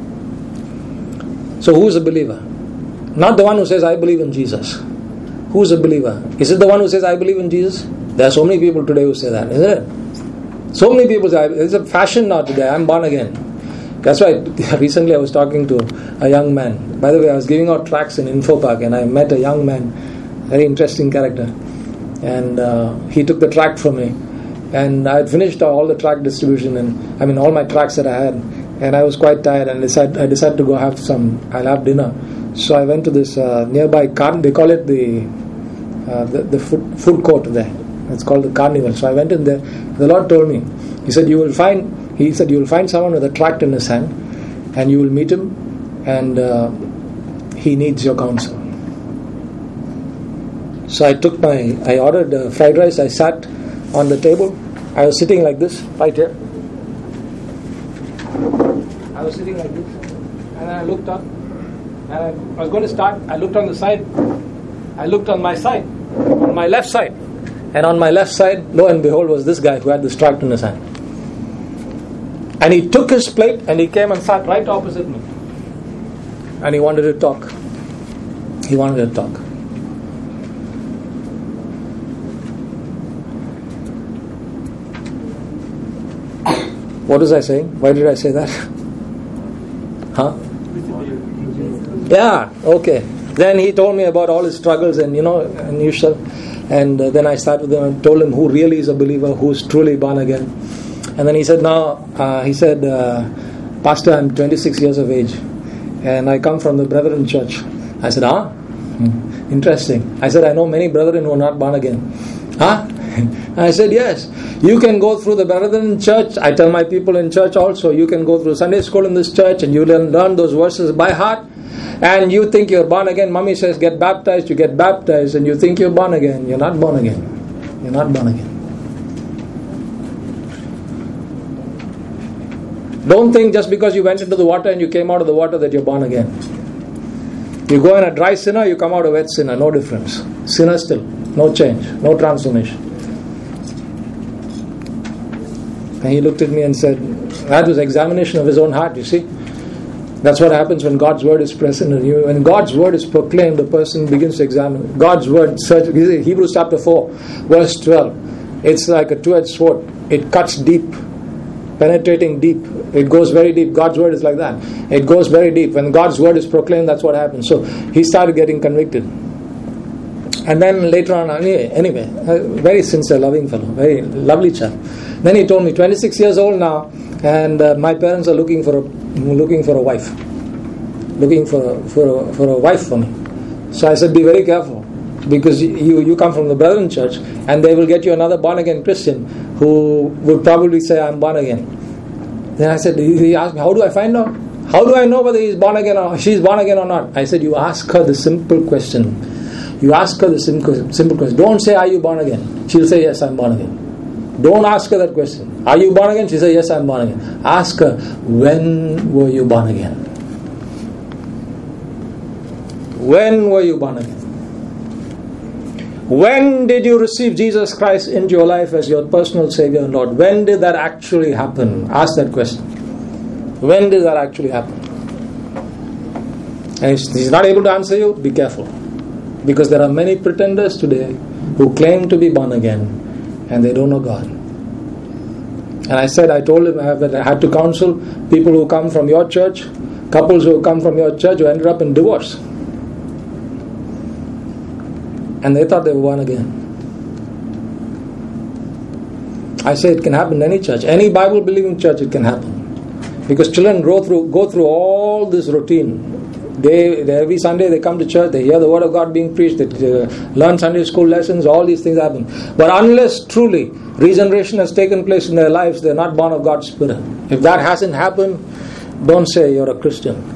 So who is a believer? Not the one who says, I believe in Jesus. Who is a believer? Is it the one who says, I believe in Jesus? There are so many people today who say that, isn't it? So many people say, it's a fashion now today, I'm born again. That's why recently I was talking to a young man. By the way, I was giving out tracts in Info Park, and I met a young man, very interesting character, and he took the tract from me, and I had finished all the tract distribution, and all my tracts that I had, and I was quite tired, and I decided to go I'll have dinner. So I went to this nearby they call it the food court there. It's called the Carnival. So I went in there. The Lord told me, He said you will find someone with a tract in his hand, and you will meet him, and he needs your counsel. So I ordered fried rice. I sat on the table. I was sitting like this, right here. I was sitting like this, and I looked up, and I was going to start. I looked on the side. I looked on my side, on my left side, and on my left side, lo and behold, was this guy who had this tract in his hand. And he took his plate and he came and sat right opposite me. And he wanted to talk. What was I saying? Why did I say that? Huh? Yeah, okay. Then he told me about all his struggles and unusual. And then I started with him and told him who really is a believer, who is truly born again. And then he said, Pastor, I'm 26 years of age, and I come from the Brethren Church. I said, interesting. I said, I know many brethren who are not born again. I said, yes. You can go through the Brethren Church. I tell my people in church also, you can go through Sunday school in this church, and you learn those verses by heart, and you think you're born again. Mommy says, get baptized. You get baptized, and you think you're born again. You're not born again. You're not born again. Don't think just because you went into the water and you came out of the water that you're born again. You go in a dry sinner, you come out a wet sinner, no difference. Sinner still, no change, no transformation. And he looked at me and said, that was examination of his own heart, you see. That's what happens when God's word is present in you. When God's word is proclaimed, the person begins to examine. God's word, Hebrews chapter 4, verse 12. It's like a two-edged sword. It cuts deep, penetrating deep. It goes very deep. God's word is like that. It goes very deep. When God's word is proclaimed, that's what happens. So he started getting convicted. And then later on, anyway, a very sincere, loving fellow, very lovely chap. Then he told me, 26 years old now, and my parents are looking for a wife, looking for a wife for me. So I said, be very careful, because you come from the Brethren Church, and they will get you another born again Christian who will probably say, I'm born again. Then I said, he asked me, how do I find out? How do I know whether he's born again or she's born again or not? I said, you ask her the simple question. You ask her the simple question. Don't say, are you born again? She'll say, yes, I'm born again. Don't ask her that question. Are you born again? She'll say, yes, I'm born again. Ask her, when were you born again? When were you born again? When did you receive Jesus Christ into your life as your personal Savior and Lord? When did that actually happen? Ask that question. When did that actually happen? And if he's not able to answer you, be careful. Because there are many pretenders today who claim to be born again and they don't know God. And I told him I had to counsel people who come from your church, couples who come from your church who ended up in divorce. And they thought they were born again. I say it can happen in any church. Any Bible-believing church, it can happen. Because children go through all this routine. Every Sunday they come to church, they hear the word of God being preached, they learn Sunday school lessons, all these things happen. But unless truly regeneration has taken place in their lives, they're not born of God's Spirit. If that hasn't happened, don't say you're a Christian.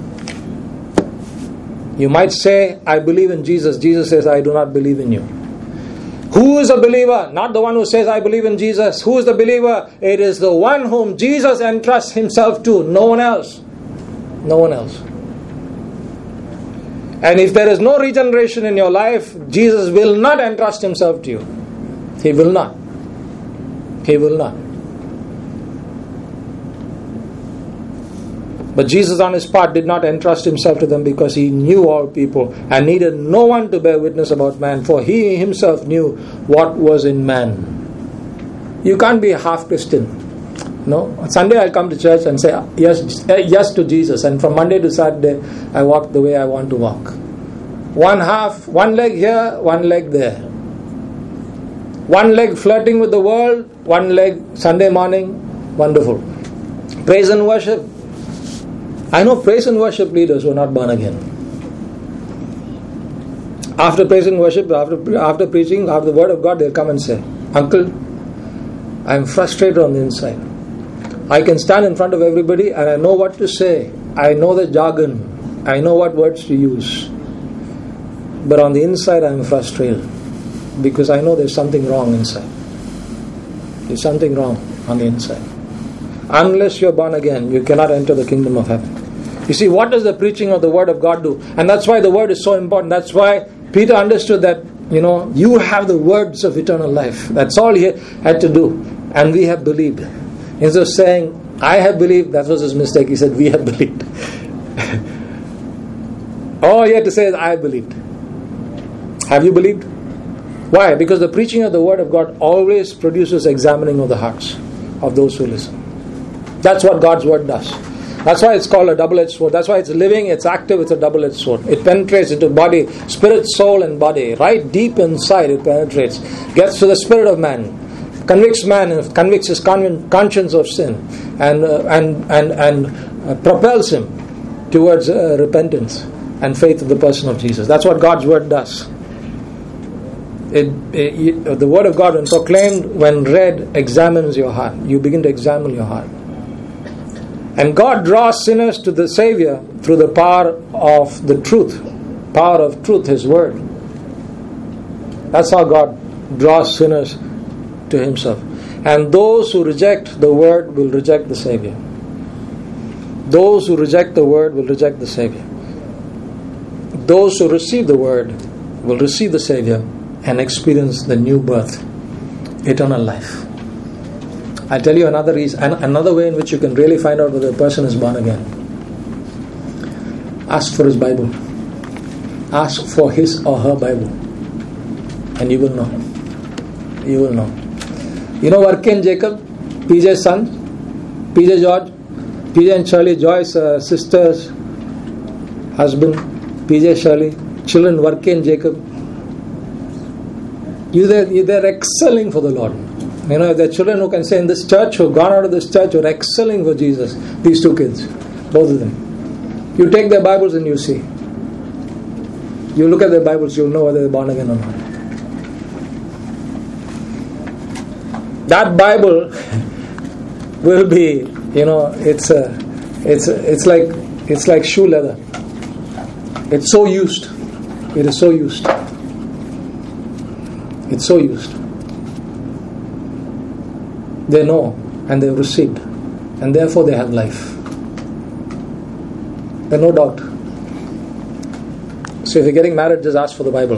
You might say, I believe in Jesus. Jesus says, I do not believe in you. Who is a believer? Not the one who says, I believe in Jesus. Who is the believer? It is the one whom Jesus entrusts himself to. No one else. No one else. And if there is no regeneration in your life, Jesus will not entrust himself to you. He will not. He will not. But Jesus on his part did not entrust himself to them because he knew all people and needed no one to bear witness about man, for he himself knew what was in man. You can't be a half Christian. No, on Sunday I'll come to church and say yes to Jesus, and from Monday to Saturday I walk the way I want to walk. One leg here, one leg there. One leg flirting with the world, one leg Sunday morning, wonderful. Praise and worship. I know praise and worship leaders who are not born again. After praise and worship, after preaching, after the word of God, they'll come and say, Uncle, I'm frustrated on the inside. I can stand in front of everybody and I know what to say. I know the jargon. I know what words to use. But on the inside I'm frustrated because I know there's something wrong inside. There's something wrong on the inside. Unless you're born again, you cannot enter the kingdom of heaven. You see, what does the preaching of the word of God do? And that's why the word is so important. That's why Peter understood that, you have the words of eternal life. That's all he had to do. And we have believed. Instead of saying, I have believed, that was his mistake. He said, we have believed. All he had to say is, I have believed. Have you believed? Why? Because the preaching of the word of God always produces examining of the hearts of those who listen. That's what God's word does. That's why it's called a double-edged sword. That's why it's living, it's active, it's a double-edged sword. It penetrates into body, spirit, soul and body. Right deep inside it penetrates. Gets to the spirit of man. Convicts man, convicts his conscience of sin. And propels him towards repentance and faith in the person of Jesus. That's what God's word does. The word of God, when proclaimed, when read, examines your heart. You begin to examine your heart. And God draws sinners to the Savior through the power of the truth. Power of truth, His Word. That's how God draws sinners to Himself. And those who reject the Word will reject the Savior. Those who reject the Word will reject the Savior. Those who receive the Word will receive the Savior and experience the new birth, eternal life. I'll tell you another reason, another way in which you can really find out whether a person is born again. Ask for his Bible. Ask for his or her Bible. And you will know. You will know. You know Varkey and Jacob, PJ's son, PJ George, PJ and Shirley, Joy's sister's husband, PJ Shirley, children Varkey and Jacob. They're excelling for the Lord. If there are children who can say in this church, who have gone out of this church, who are excelling for Jesus, these two kids, both of them. You take their Bibles and you see. You look at their Bibles, you'll know whether they're born again or not. That Bible will be, it's like shoe leather. It's so used. It is so used. It's so used. They know and they've received, and therefore they have life. There's no doubt. So if you're getting married, just ask for the Bible.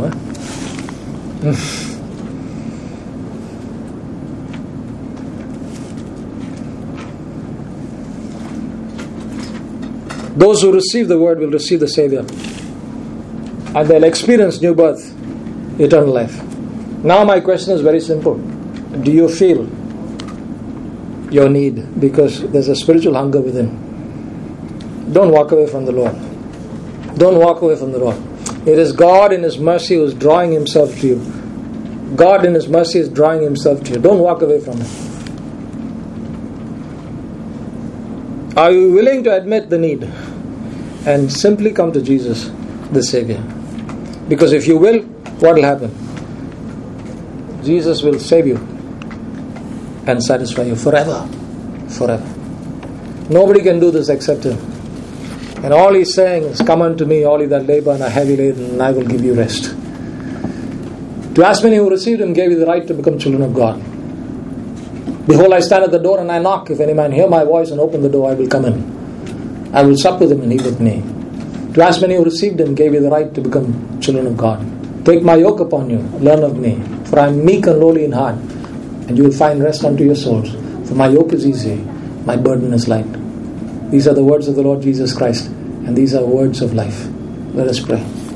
Those who receive the word will receive the Savior, and they'll experience new birth, eternal life. Now my question is very simple. Do you feel your need? Because there's a spiritual hunger within. Don't walk away from the Lord. Don't walk away from the Lord. It is God in His mercy who is drawing Himself to you. God in His mercy is drawing Himself to you. Don't walk away from Him. Are you willing to admit the need and simply come to Jesus, the Savior? Because if you will, what will happen? Jesus will save you and satisfy you forever. Forever. Nobody can do this except Him. And all He's saying is, come unto me, all ye that labor and are heavy laden, and I will give you rest. To as many who received Him gave you the right to become children of God. Behold, I stand at the door and I knock. If any man hear my voice and open the door, I will come in. I will sup with him and he with me. To as many who received Him gave you the right to become children of God. Take my yoke upon you, learn of me, for I am meek and lowly in heart, and you will find rest unto your souls. For my yoke is easy, my burden is light. These are the words of the Lord Jesus Christ, and these are words of life. Let us pray.